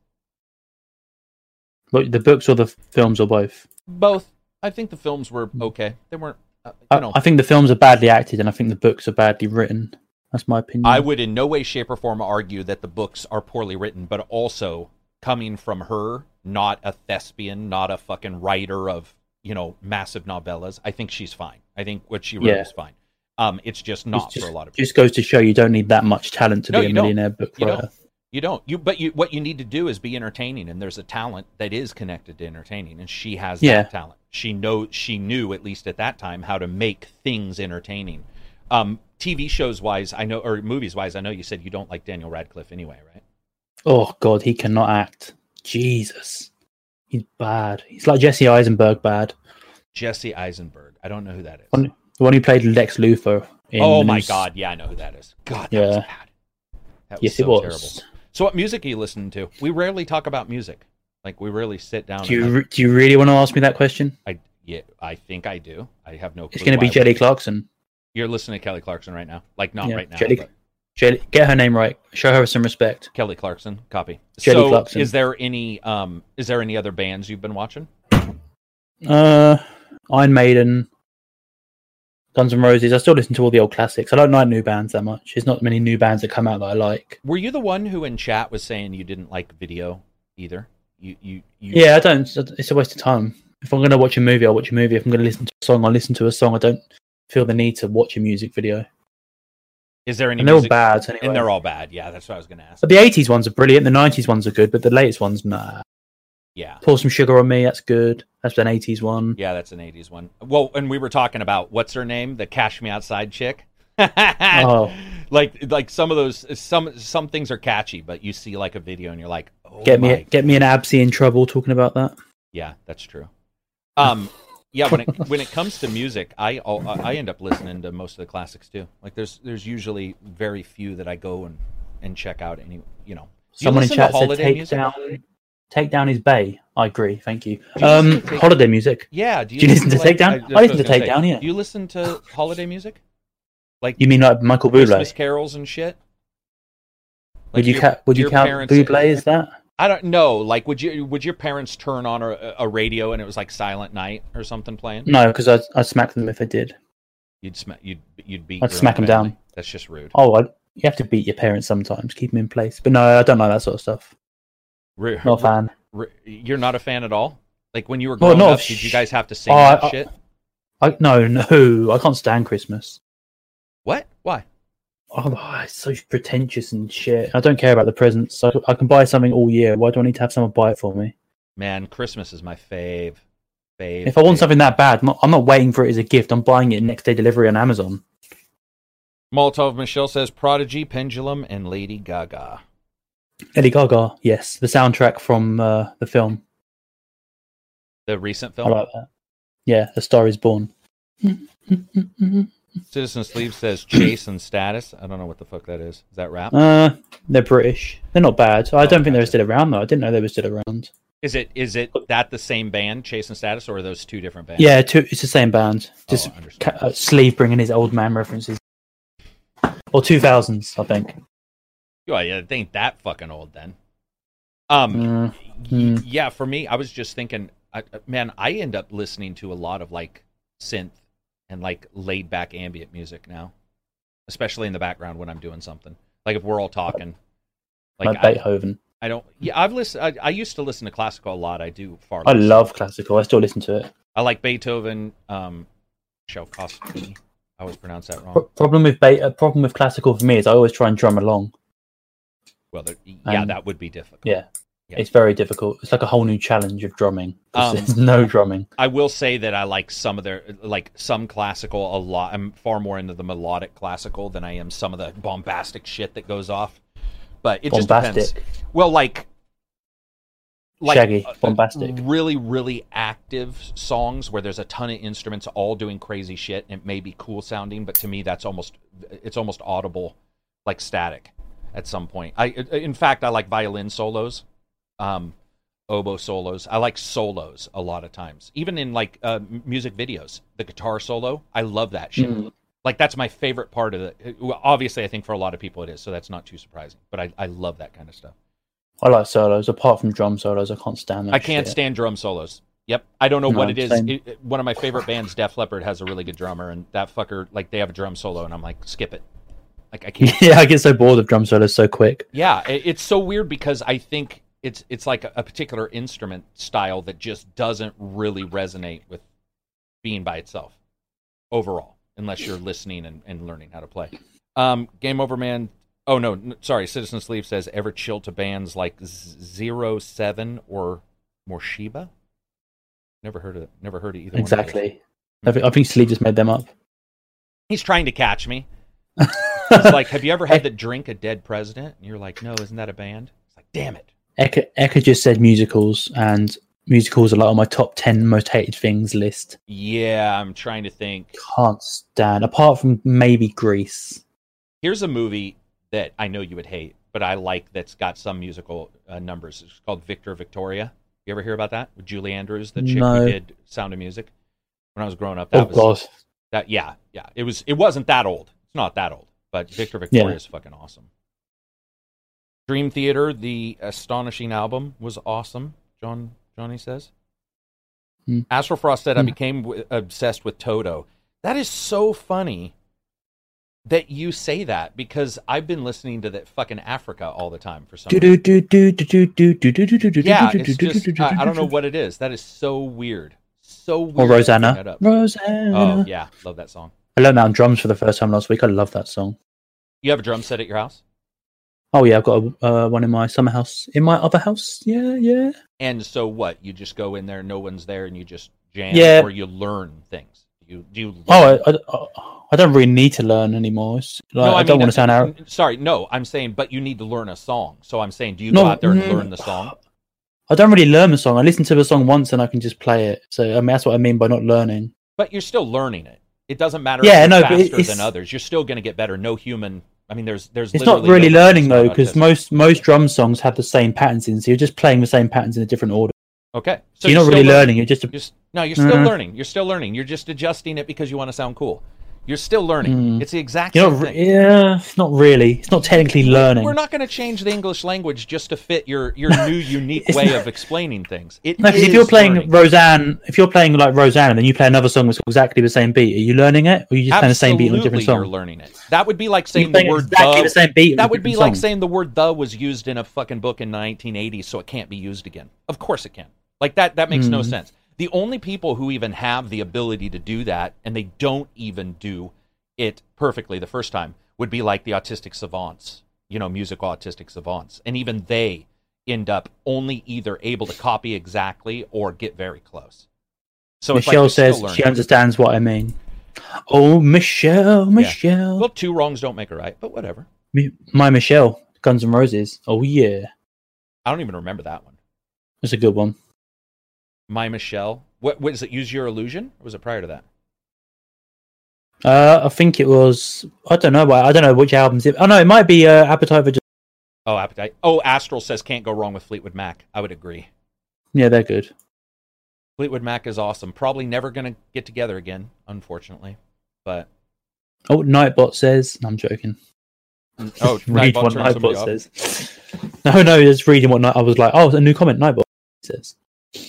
Look, the books or the films or both? Both. I think the films were okay. They weren't, uh, you I, know. I think the films are badly acted, and I think the books are badly written. That's my opinion. I would in no way, shape, or form argue that the books are poorly written, but also coming from her, not a thespian, not a fucking writer of, you know, massive novellas. I think she's fine. I think what she wrote Yeah. is fine. Um, it's just not It's just, for a lot of people. just goes to show you don't need that much talent to No, be a you don't. millionaire book You writer. don't. You don't. You but you what you need to do is be entertaining, and there's a talent that is connected to entertaining, and she has Yeah. that talent. She know she knew at least at that time how to make things entertaining. Um, T V shows wise, I know, or movies wise, I know you said you don't like Daniel Radcliffe anyway, right? Oh god, he cannot act. Jesus, he's bad. He's like Jesse Eisenberg bad. Jesse Eisenberg. I don't know who that is. One- The one who played Lex Luthor. In Oh the my news. god, yeah, I know who that is. God, that was Yeah. bad. That was Yes, so it was. terrible. So, what music are you listening to? We rarely talk about music. Like, we rarely sit down. Do you and, like, re- do you really want to ask me that question? I yeah, I think I do. I have no. It's clue going to be why. Jelly Clarkson. You're listening to Kelly Clarkson right now. Like, not Yeah, right now. Jelly- But Jelly, get her name right. Show her some respect. Kelly Clarkson, copy. Jelly so, Clarkson. is there any um, is there any other bands you've been watching? Uh, Iron Maiden, Guns N' Roses. I still listen to all the old classics. I don't like new bands that much. There's not many new bands that come out that I like. Were you the one who in chat was saying you didn't like video either? You you, you Yeah, I don't. It's a waste of time. If I'm going to watch a movie, I'll watch a movie. If I'm going to listen to a song, I'll listen to a song. I don't feel the need to watch a music video. Is there any And they're all music? bad anyway. And they're all bad. Yeah, that's what I was going to ask. But the eighties ones are brilliant. The nineties ones are good, but the latest ones, nah. Yeah. Pour Some Sugar on Me, that's good. That's an eighties one. Yeah, that's an eighties one. Well, and we were talking about what's her name, the Cash Me Outside chick. Oh. Like like some of those some some things are catchy, but you see like a video and you're like, oh Get my me, get me an Absy in trouble talking about that. Yeah, that's true. Um, yeah, when it when it comes to music, I I'll- I end up listening to most of the classics too. Like there's there's usually very few that I go and, and check out. Any you know, Do you Someone in listen to chat said holiday take music? down, take down his bay. I agree. Thank you. Do you Um, listen to Take- holiday music. Yeah, do you, Do you listen to like- Takedown? that's I what listen was to gonna say. Takedown, yeah. Do you listen to holiday music? Like You mean like Michael Bublé? Christmas carols and shit? Like, Would you your- count? Would you your count parents- Bublé as that? I don't know. Like, would you would your parents turn on a, a radio and it was like Silent Night or something playing? No, because I'd, I'd smack them if I did. You'd smack you'd you'd beat. I'd your smack own 'em family. down. That's just rude. Oh, I, you have to beat your parents sometimes. Keep them in place. But no, I don't like that sort of stuff. Ru- Not a fan. ru- You're not a fan at all. Like when you were Well, growing no, up, did you sh- guys have to sing Oh, that I- shit? I, no, no, I can't stand Christmas. What? Why? Oh, it's so pretentious and shit. I don't care about the presents. I, I can buy something all year. Why do I need to have someone buy it for me? Man, Christmas is my fave. Fave. If I want fave. something that bad, I'm not, I'm not waiting for it as a gift. I'm buying it next day delivery on Amazon. Molotov Michelle says Prodigy, Pendulum, and Lady Gaga. Lady Gaga, yes, the soundtrack from uh, the film. The recent I film. like that. Yeah, The Star Is Born. Citizen Sleeve says Chase and Status. I don't know what the fuck that is. Is that rap? Uh, they're British. They're not bad. I Oh, don't think they're gotcha. still around though. I didn't know they were still around. Is it is it that the same band, Chase and Status, or are those two different bands? Yeah, two, it's the same band. Just Oh, I understand. ca- uh, Sleeve bringing his old man references. Or two thousands, I think. Oh, yeah, it ain't that fucking old then. Um, Mm, y- mm. yeah, for me, I was just thinking, I, man, I end up listening to a lot of like synth and like laid back ambient music now, especially in the background when I'm doing something. Like if we're all talking. Like, like I, Beethoven. I don't. Yeah, I've listened. I, I used to listen to classical a lot. I do far. I less. love classical. I still listen to it. I like Beethoven. Um, Tchaikovsky. I always pronounce that wrong. Pro- problem with Be- uh, problem with classical for me is I always try and drum along. Well, there- yeah, Um, that would be difficult. Yeah. Yeah. It's very difficult. It's like a whole new challenge of drumming. 'Cause Um, there's no drumming. I will say that I like some of their, like some classical a lot. I'm far more into the melodic classical than I am some of the bombastic shit that goes off. But it just depends. Bombastic. Well, like, like Shaggy. uh, Bombastic. really, really active songs where there's a ton of instruments all doing crazy shit. And it may be cool sounding, but to me, that's almost it's almost audible, like static, at some point. I, in fact, I like violin solos. Um, oboe solos. I like solos a lot of times, even in like uh, music videos. The guitar solo, I love that shit. Mm. Like that's my favorite part of it. Well, obviously, I think for a lot of people it is, so that's not too surprising. But I, I love that kind of stuff. I like solos. Apart from drum solos, I can't stand that I can't shit. stand drum solos. Yep, I don't know No, what it is. same. It, it- one of my favorite bands, Def Leppard, has a really good drummer, and that fucker, like, they have a drum solo, and I'm like, skip it. Like I can't. Yeah, I get so bored of drum solos so quick. Yeah, it, it's so weird because I think it's it's like a, a particular instrument style that just doesn't really resonate with being by itself overall, unless you're listening and, and learning how to play. Um, Game Over Man. Oh no, n- sorry. Citizen Sleeve says ever chill to bands like Z- Zero Seven or Morshiba. Never heard of never heard of either. One of those. Exactly. I think, I think Sleep just made them up. He's trying to catch me. It's like, have you ever had to drink a dead president? And you're like, no, isn't that a band? It's like, damn it. Eka, Eka just said musicals, and musicals are like on my top ten most hated things list. Yeah, I'm trying to think. Can't stand, apart from maybe Grease. Here's a movie that I know you would hate, but I like that's got some musical uh, numbers. It's called Victor Victoria. You ever hear about that? With Julie Andrews, the chick No. who did Sound of Music. When I was growing up, that Oh was god. that. Yeah, yeah. It was. It wasn't that old. It's not that old, but Victor Victoria Yeah. is fucking awesome. Dream Theater, the astonishing album, was awesome. John Johnny says. Hmm. Astral Frost said, "I Hmm. became w- obsessed with Toto." That is so funny that you say that because I've been listening to that fucking Africa all the time for some reason. Yeah, it's just I, I don't know what it is. That is so weird. So weird. Or to bring Rosanna. that up. Rosanna. Oh yeah, love that song. I learned that on drums for the first time last week. I love that song. You have a drum set at your house? Oh yeah, I've got a, uh, one in my summer house. In my other house, yeah, yeah. And so what? You just go in there, no one's there, and you just jam, Yeah. or you learn things. You do. You learn? Oh, I, I, I don't really need to learn anymore. It's Like, no, I, I, don't mean, want to sound arrogant. Sorry, no, I'm saying, but you need to learn a song. So I'm saying, do you No, go out there and mm, learn the song? I don't really learn the song. I listen to the song once and I can just play it. So I mean, that's what I mean by not learning. But you're still learning it. It doesn't matter Yeah, if no, you're but faster it's- than others. You're still going to get better. No human. I mean, there's there's. It's not literally really nobody learning that's though, not because autistic. most most drum songs have the same patterns in. So you're just playing the same patterns in a different order. Okay, So you're not still really learning. You're just a, You're, s- no, you're still Mhm. learning. You're still learning. You're just adjusting it because you want to sound cool. You're still learning. Mm. It's the exact you're same not. re- thing. Yeah, it's not really. It's not technically learning. We're not going to change the English language just to fit your, your new unique It's way not- of explaining things. It No, because if is you're playing learning. Roseanne, if you're playing like Roseanne, and then you play another song that's exactly the same beat, are you learning it, or are you just playing the same beat on a different Absolutely, song? you're learning it. That would be like You're saying the playing word exactly the. the same beat. on a That would be different like song. saying the word the was used in a fucking book in the nineteen eighties, so it can't be used again. Of course it can. Like that. That makes no Mm. sense. The only people who even have the ability to do that, and they don't even do it perfectly the first time, would be like the autistic savants, you know, musical autistic savants. And even they end up only either able to copy exactly or get very close. So it's like Michelle they're still says learning. she understands what I mean. Oh, Michelle, Michelle, Well, two wrongs don't make a right, but whatever. Mi- my Michelle, Guns N' Roses. Oh yeah, I don't even remember that one. that's a good one. My Michelle. What was it? Use Your Illusion? Or was it prior to that? Uh, I think it was. I don't know. why- I don't know which albums. It, oh no, it might be uh, Appetite for. Just, Oh, Appetite. Oh, Astral says can't go wrong with Fleetwood Mac. I would agree. yeah, they're good. Fleetwood Mac is awesome. Probably never going to get together again, unfortunately. But Oh, Nightbot says. No, I'm joking. oh, Read Nightbot what turned somebody Nightbot off. says. No, no, just reading what Night. I was like, oh, it's a new comment. Nightbot says.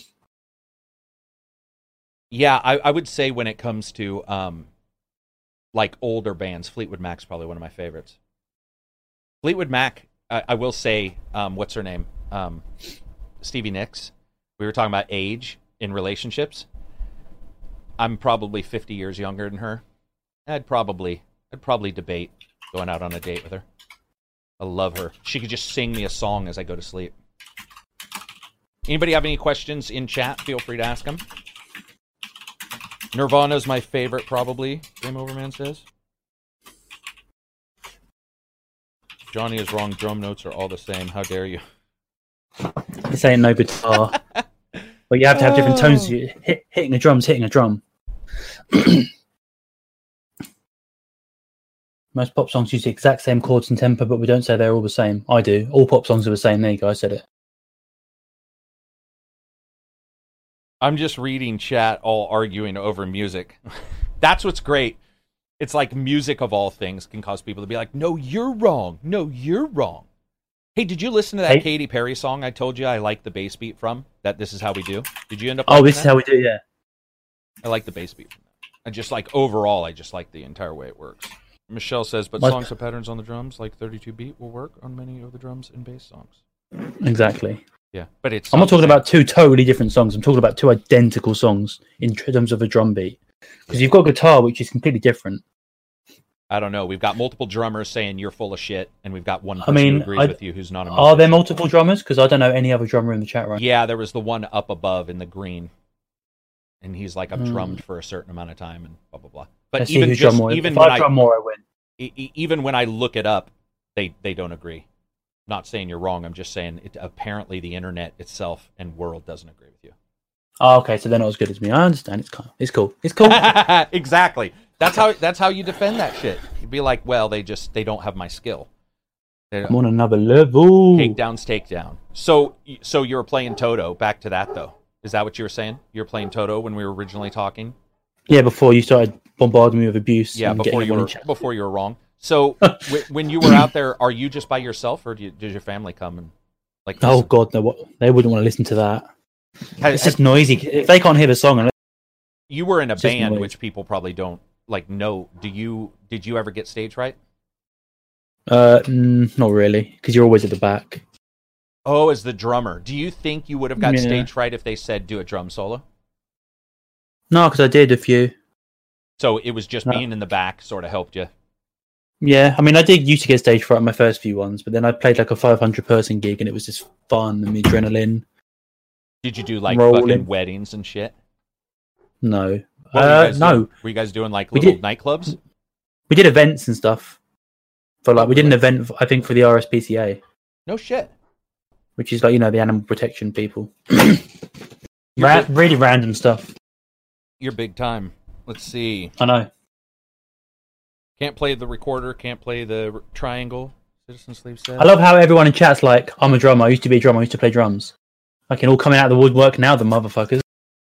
Yeah, I, I would say when it comes to um, like older bands, Fleetwood Mac's probably one of my favorites. Fleetwood Mac, I, I will say, um, what's her name? Um, Stevie Nicks. We were talking about age in relationships. I'm probably fifty years younger than her. I'd probably, I'd probably debate going out on a date with her. I love her. She could just sing me a song as I go to sleep. Anybody have any questions in chat? Feel free to ask them. Nirvana's my favorite, probably. Game Over Man says. Johnny is wrong. Drum notes are all the same. How dare you? This ain't no guitar. But you have to have different tones. You hit, hitting a drum's hitting a drum. Most pop songs use the exact same chords and tempo, but we don't say they're all the same. I do. All pop songs are the same. There you go. I said it. I'm just reading chat, all arguing over music. That's what's great. It's like music of all things can cause people to be like, no, you're wrong. No, you're wrong. Hey, did you listen to that hey. Katy Perry song I told you I like the bass beat from? That This Is How We Do? Did you end up Oh, This that? Is How We Do, yeah. I like the bass beat from that. I just like, overall, I just like the entire way it works. Michelle says, but what? songs with patterns on the drums, like thirty-two beat, will work on many of the drums and bass songs. Exactly. Yeah, but it's... I'm not talking about two totally different songs. I'm talking about two identical songs in terms of a drum beat. Because you've got guitar, which is completely different. I don't know. We've got multiple drummers saying you're full of shit, and we've got one person I mean, who agrees I, with you who's not a musician. Are there multiple drummers? Because I don't know any other drummer in the chat right now. Yeah, there was the one up above in the green. And he's like, I've mm. drummed for a certain amount of time, and blah, blah, blah. But Let's even just, more. even if when I I drum more, I win. E- even when I look it up, they, they don't agree. Not saying you're wrong. I'm just saying it, apparently the internet itself and world doesn't agree with you. Oh, okay, so they're not as good as me. I understand. It's cool. It's cool. It's cool. Exactly. That's how that's how you defend that shit. You'd be like, well, they just they don't have my skill. They I'm on another level. Takedown's takedown. So so you were playing Toto. Back to that though. Is that what you were saying? You were playing Toto when we were originally talking? Yeah, before you started bombarding me with abuse. Yeah, before you were before you were wrong. So w- when you were out there, are you just by yourself, or do you, does your family come and like? Listen? Oh God, no! They wouldn't want to listen to that. Has, it's just noisy. If they can't hear the song, you were in a band, which people probably don't like know. Do you? Did you ever get stage fright? Uh, mm, not really, because you're always at the back. Oh, as the drummer, do you think you would have got yeah. stage fright if they said do a drum solo? No, because I did a few. So it was just no. being in the back sort of helped you. Yeah, I mean, I did used to get stage fright on my first few ones, but then I played like a five hundred person gig, and it was just fun and the adrenaline. Did you do like rolling. fucking weddings and shit? No, what uh, were you no. Doing? Were you guys doing like little did, nightclubs? We did events and stuff. For like, we did an event, I think, for the R S P C A. No shit. Which is like, you know, the animal protection people. Ra- really random stuff. You're big time. Let's see. I know. Can't play the recorder, can't play the r- triangle. Citizen Sleep said. I love how everyone in chat's like, I'm a drummer, I used to be a drummer, I used to play drums. I can all coming out of the woodwork now, the motherfuckers.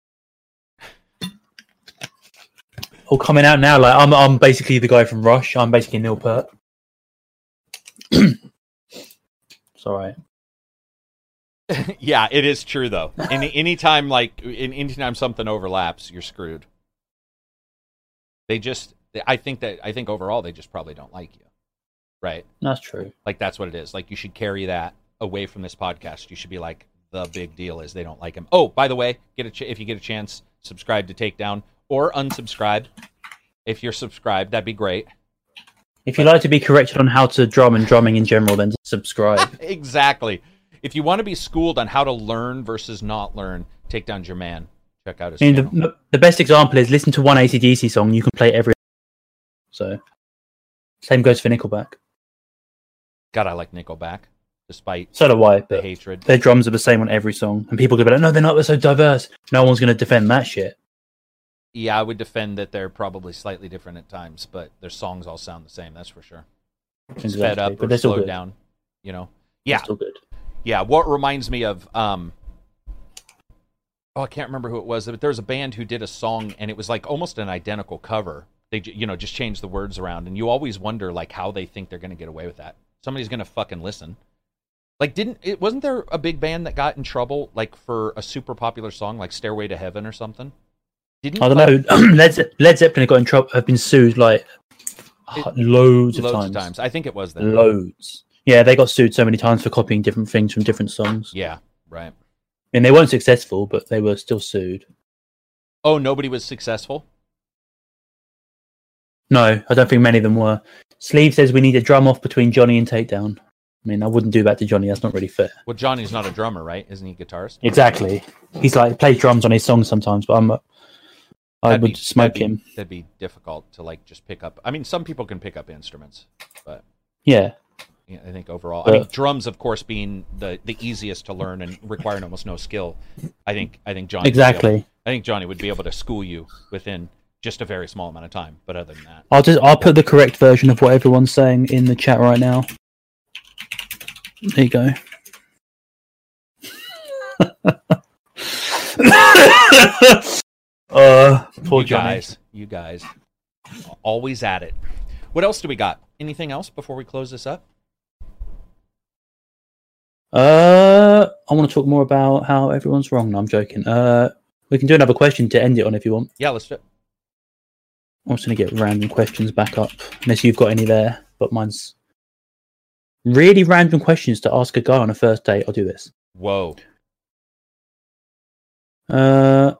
all coming out now, like, I'm I'm basically the guy from Rush, I'm basically Neil Peart. It's alright. Yeah, it is true though. Any anytime like in anytime something overlaps, you're screwed. They just I think that I think overall they just probably don't like you. Right? That's true. Like that's what it is. Like you should carry that away from this podcast. You should be like, the big deal is they don't like him. Oh, by the way, get a ch- if you get a chance, subscribe to Takedown or unsubscribe. If you're subscribed, that'd be great. If you like to be corrected on how to drum and drumming in general, then subscribe. Exactly. If you want to be schooled on how to learn versus not learn, Takedown's your man. Check out his I mean, channel. the, the best example is listen to one A C D C song, you can play every. So, same goes for Nickelback. God, I like Nickelback, despite so do I, the hatred. Their drums are the same on every song, and people go like, "No, they're not. They're so diverse." No one's going to defend that shit. Yeah, I would defend that they're probably slightly different at times, but their songs all sound the same. That's for sure. Exactly. Sped up but or still slowed good. down. You know. Yeah. They're still good. Yeah. What reminds me of um. Oh, I can't remember who it was, but there was a band who did a song, and it was like almost an identical cover. They, you know, just changed the words around, and you always wonder like how they think they're going to get away with that. Somebody's going to fucking listen. Like, didn't it? Wasn't there a big band that got in trouble like for a super popular song like "Stairway to Heaven" or something? Didn't I don't know. Led, Ze- Led Zeppelin got in trouble. Have been sued like uh, loads of Loads times. of times. I think it was them. Loads. Yeah, they got sued so many times for copying different things from different songs. Yeah, right. And they weren't successful, but they were still sued. Oh, nobody was successful? No, I don't think many of them were. Sleeve says we need a drum off between Johnny and Takedown. I mean, I wouldn't do that to Johnny. That's not really fair. Well, Johnny's not a drummer, right? Isn't he a guitarist? Exactly. He's like, he plays drums on his songs sometimes, but I'm, I That'd would be- smoke that'd be- him. That'd be difficult to like just pick up. I mean, some people can pick up instruments, but Yeah. yeah, I think overall, I But- mean, drums, of course, being the, the easiest to learn and requiring almost no skill. I think I think Johnny would be able- Exactly. I think Johnny would be able to school you within just a very small amount of time. But other than that, I'll just I'll put the correct version of what everyone's saying in the chat right now. There you go. uh, poor you Johnny. guys, you guys, always at it. What else do we got? Anything else before we close this up? Uh, I want to talk more about how everyone's wrong. No, I'm joking. Uh, we can do another question to end it on if you want. Yeah, let's do it. I'm just going to get random questions back up, unless you've got any there. But mine's really random questions to ask a guy on a first date. I'll do this. Whoa. Uh,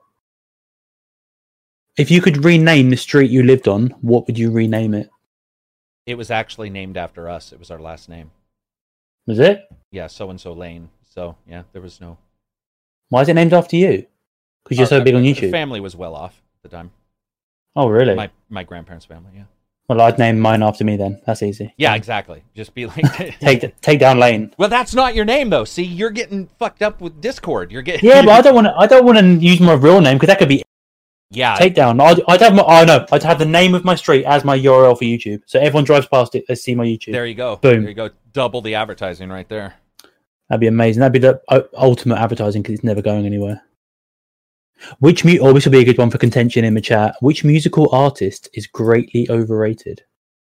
if you could rename the street you lived on, what would you rename it? It was actually named after us. It was our last name. Was it? Yeah, so and so Lane. So yeah, there was no. Why is it named after you? Because you're Our- so big on the YouTube. family was well off at the time. Oh, really? My my grandparents' family. Yeah. Well, I'd name mine after me then. That's easy. Yeah, exactly. Just be like, Take take down Lane. well, that's not your name though. See, you're getting fucked up with Discord. You're getting. Yeah, but I don't want to. I don't want to use my real name because that could be yeah. take down. I'd, I'd have my. Oh no, I'd have the name of my street as my U R L for YouTube. So everyone drives past it, they see my YouTube. There you go. Boom. There you go. Double the advertising right there. That'd be amazing. That'd be the uh, ultimate advertising because it's never going anywhere. Which mu- oh, this will be a good one for contention in the chat. Which musical artist is greatly overrated?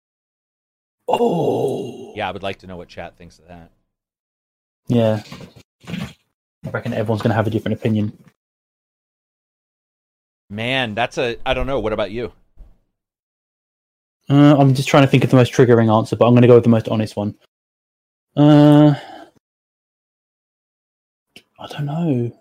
Oh, Yeah, I would like to know what chat thinks of that. yeah. I reckon everyone's going to have a different opinion. Man, that's a. I don't know. What about you? Uh, I'm just trying to think of the most triggering answer, but I'm going to go with the most honest one. Uh, I don't know.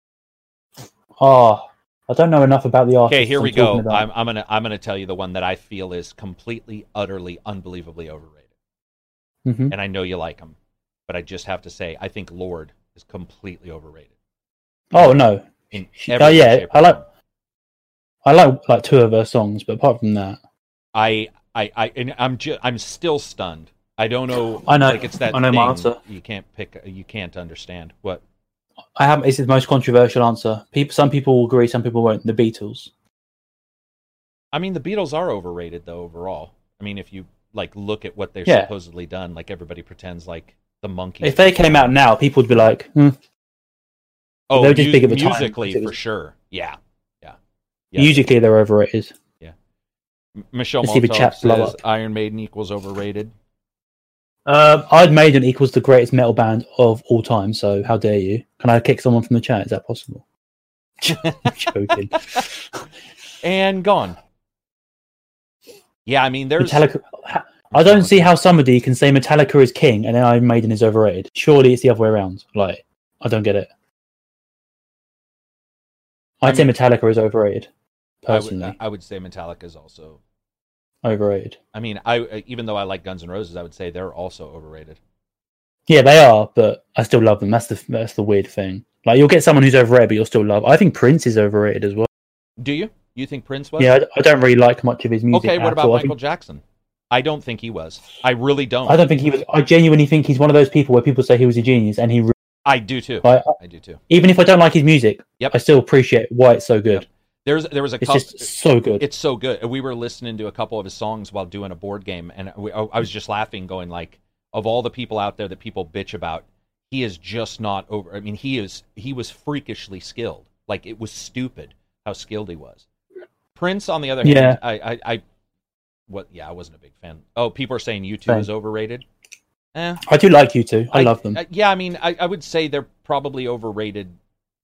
Oh, I don't know enough about the artist. Okay, here I'm we go. talking about. I'm, I'm gonna I'm gonna tell you the one that I feel is completely, utterly, unbelievably overrated. Mhm. And I know you like him, but I just have to say, I think Lord is completely overrated. Oh no. In Oh every yeah, shape or I like. form. I like like two of her songs, but apart from that, I I I and I'm ju- I'm still stunned. I don't know. I know. Like it's that I know thing my answer. you can't pick. You can't understand what. I have. It's the most controversial answer. People, some people will agree, some people won't. The Beatles. I mean, the Beatles are overrated though overall. I mean, if you like look at what they're Yeah. supposedly done, like everybody pretends like the Monkees. If they came out now, people would be like, hmm. oh, they were just mu- big at the time, musically because it for was- sure. Yeah, yeah. yeah. Musically, they're overrated. M- Michelle Let's see the Maltov chat blow says up. Iron Maiden equals overrated. Uh, Iron Maiden equals the greatest metal band of all time. So how dare you? Can I kick someone from the chat? Is that possible? I'm joking. And gone. Yeah, I mean, there's Metallica. I don't see how somebody can say Metallica is king and then Iron Maiden is overrated. Surely it's the other way around. Like, I don't get it. I'd I say mean- Metallica is overrated. I would, Personally, I would say Metallica is also. overrated. I mean, I even though I like Guns N' Roses, I would say they're also overrated. Yeah, they are, but I still love them. That's the that's the weird thing. Like, you'll get someone who's overrated, but you'll still love. I think Prince is overrated as well. Do you? You think Prince was? Yeah, I, I don't really like much of his music. Okay, what at about all. I Michael think- Jackson? I don't think he was. I really don't. I don't think he was. I genuinely think he's one of those people where people say he was a genius, and he. Re- I do too. like, I do too. even if I don't like his music, Yep. I still appreciate why it's so good. Yep. There's there was a It's couple. just so good. It's so good. We were listening to a couple of his songs while doing a board game, and we, I was just laughing, going like, of all the people out there that people bitch about, he is just not over. I mean, he is he was freakishly skilled. Like, it was stupid how skilled he was. Prince, on the other hand, Yeah. I, I, I what? Yeah, I wasn't a big fan. Oh, people are saying U two Same. is overrated. Eh, I do like you two. I, love them. uh, yeah, I mean, I, I would say they're probably overrated at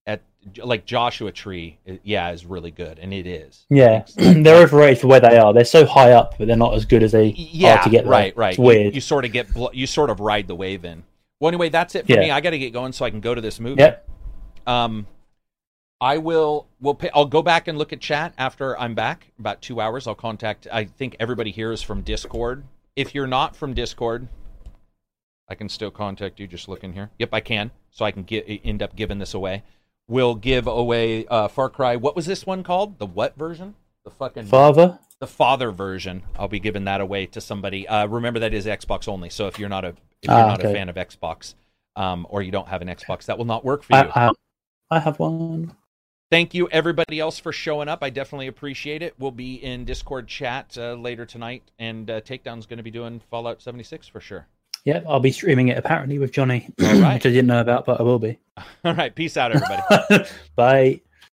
like Joshua Tree, yeah, is really good, and it is. Yeah, they're overrated for where they are. They're so high up, but they're not as good as they yeah, are to get there. Right, right. It's weird. You, you sort of get you sort of ride the wave in. Well, anyway, that's it for Yeah. me. I got to get going so I can go to this movie. Yep. Um, I will. We'll. Pay, I'll go back and look at chat after I'm back. About two hours. I'll contact. I think everybody here is from Discord. If you're not from Discord, I can still contact you. Just look in here. Yep, I can. So I can get end up giving this away. We'll give away uh, Far Cry. What was this one called? The what version? The fucking Father. The father version. I'll be giving that away to somebody. Uh, remember that is Xbox only. So if you're not a if you're Ah, not okay. a fan of Xbox, um, or you don't have an Xbox, that will not work for you. I, I, I have one. Thank you, everybody else, for showing up. I definitely appreciate it. We'll be in Discord chat uh, later tonight, and uh, Takedown's going to be doing Fallout seventy-six for sure. Yep, I'll be streaming it apparently with Johnny, All right. which I didn't know about, but I will be. All right, peace out, everybody. Bye.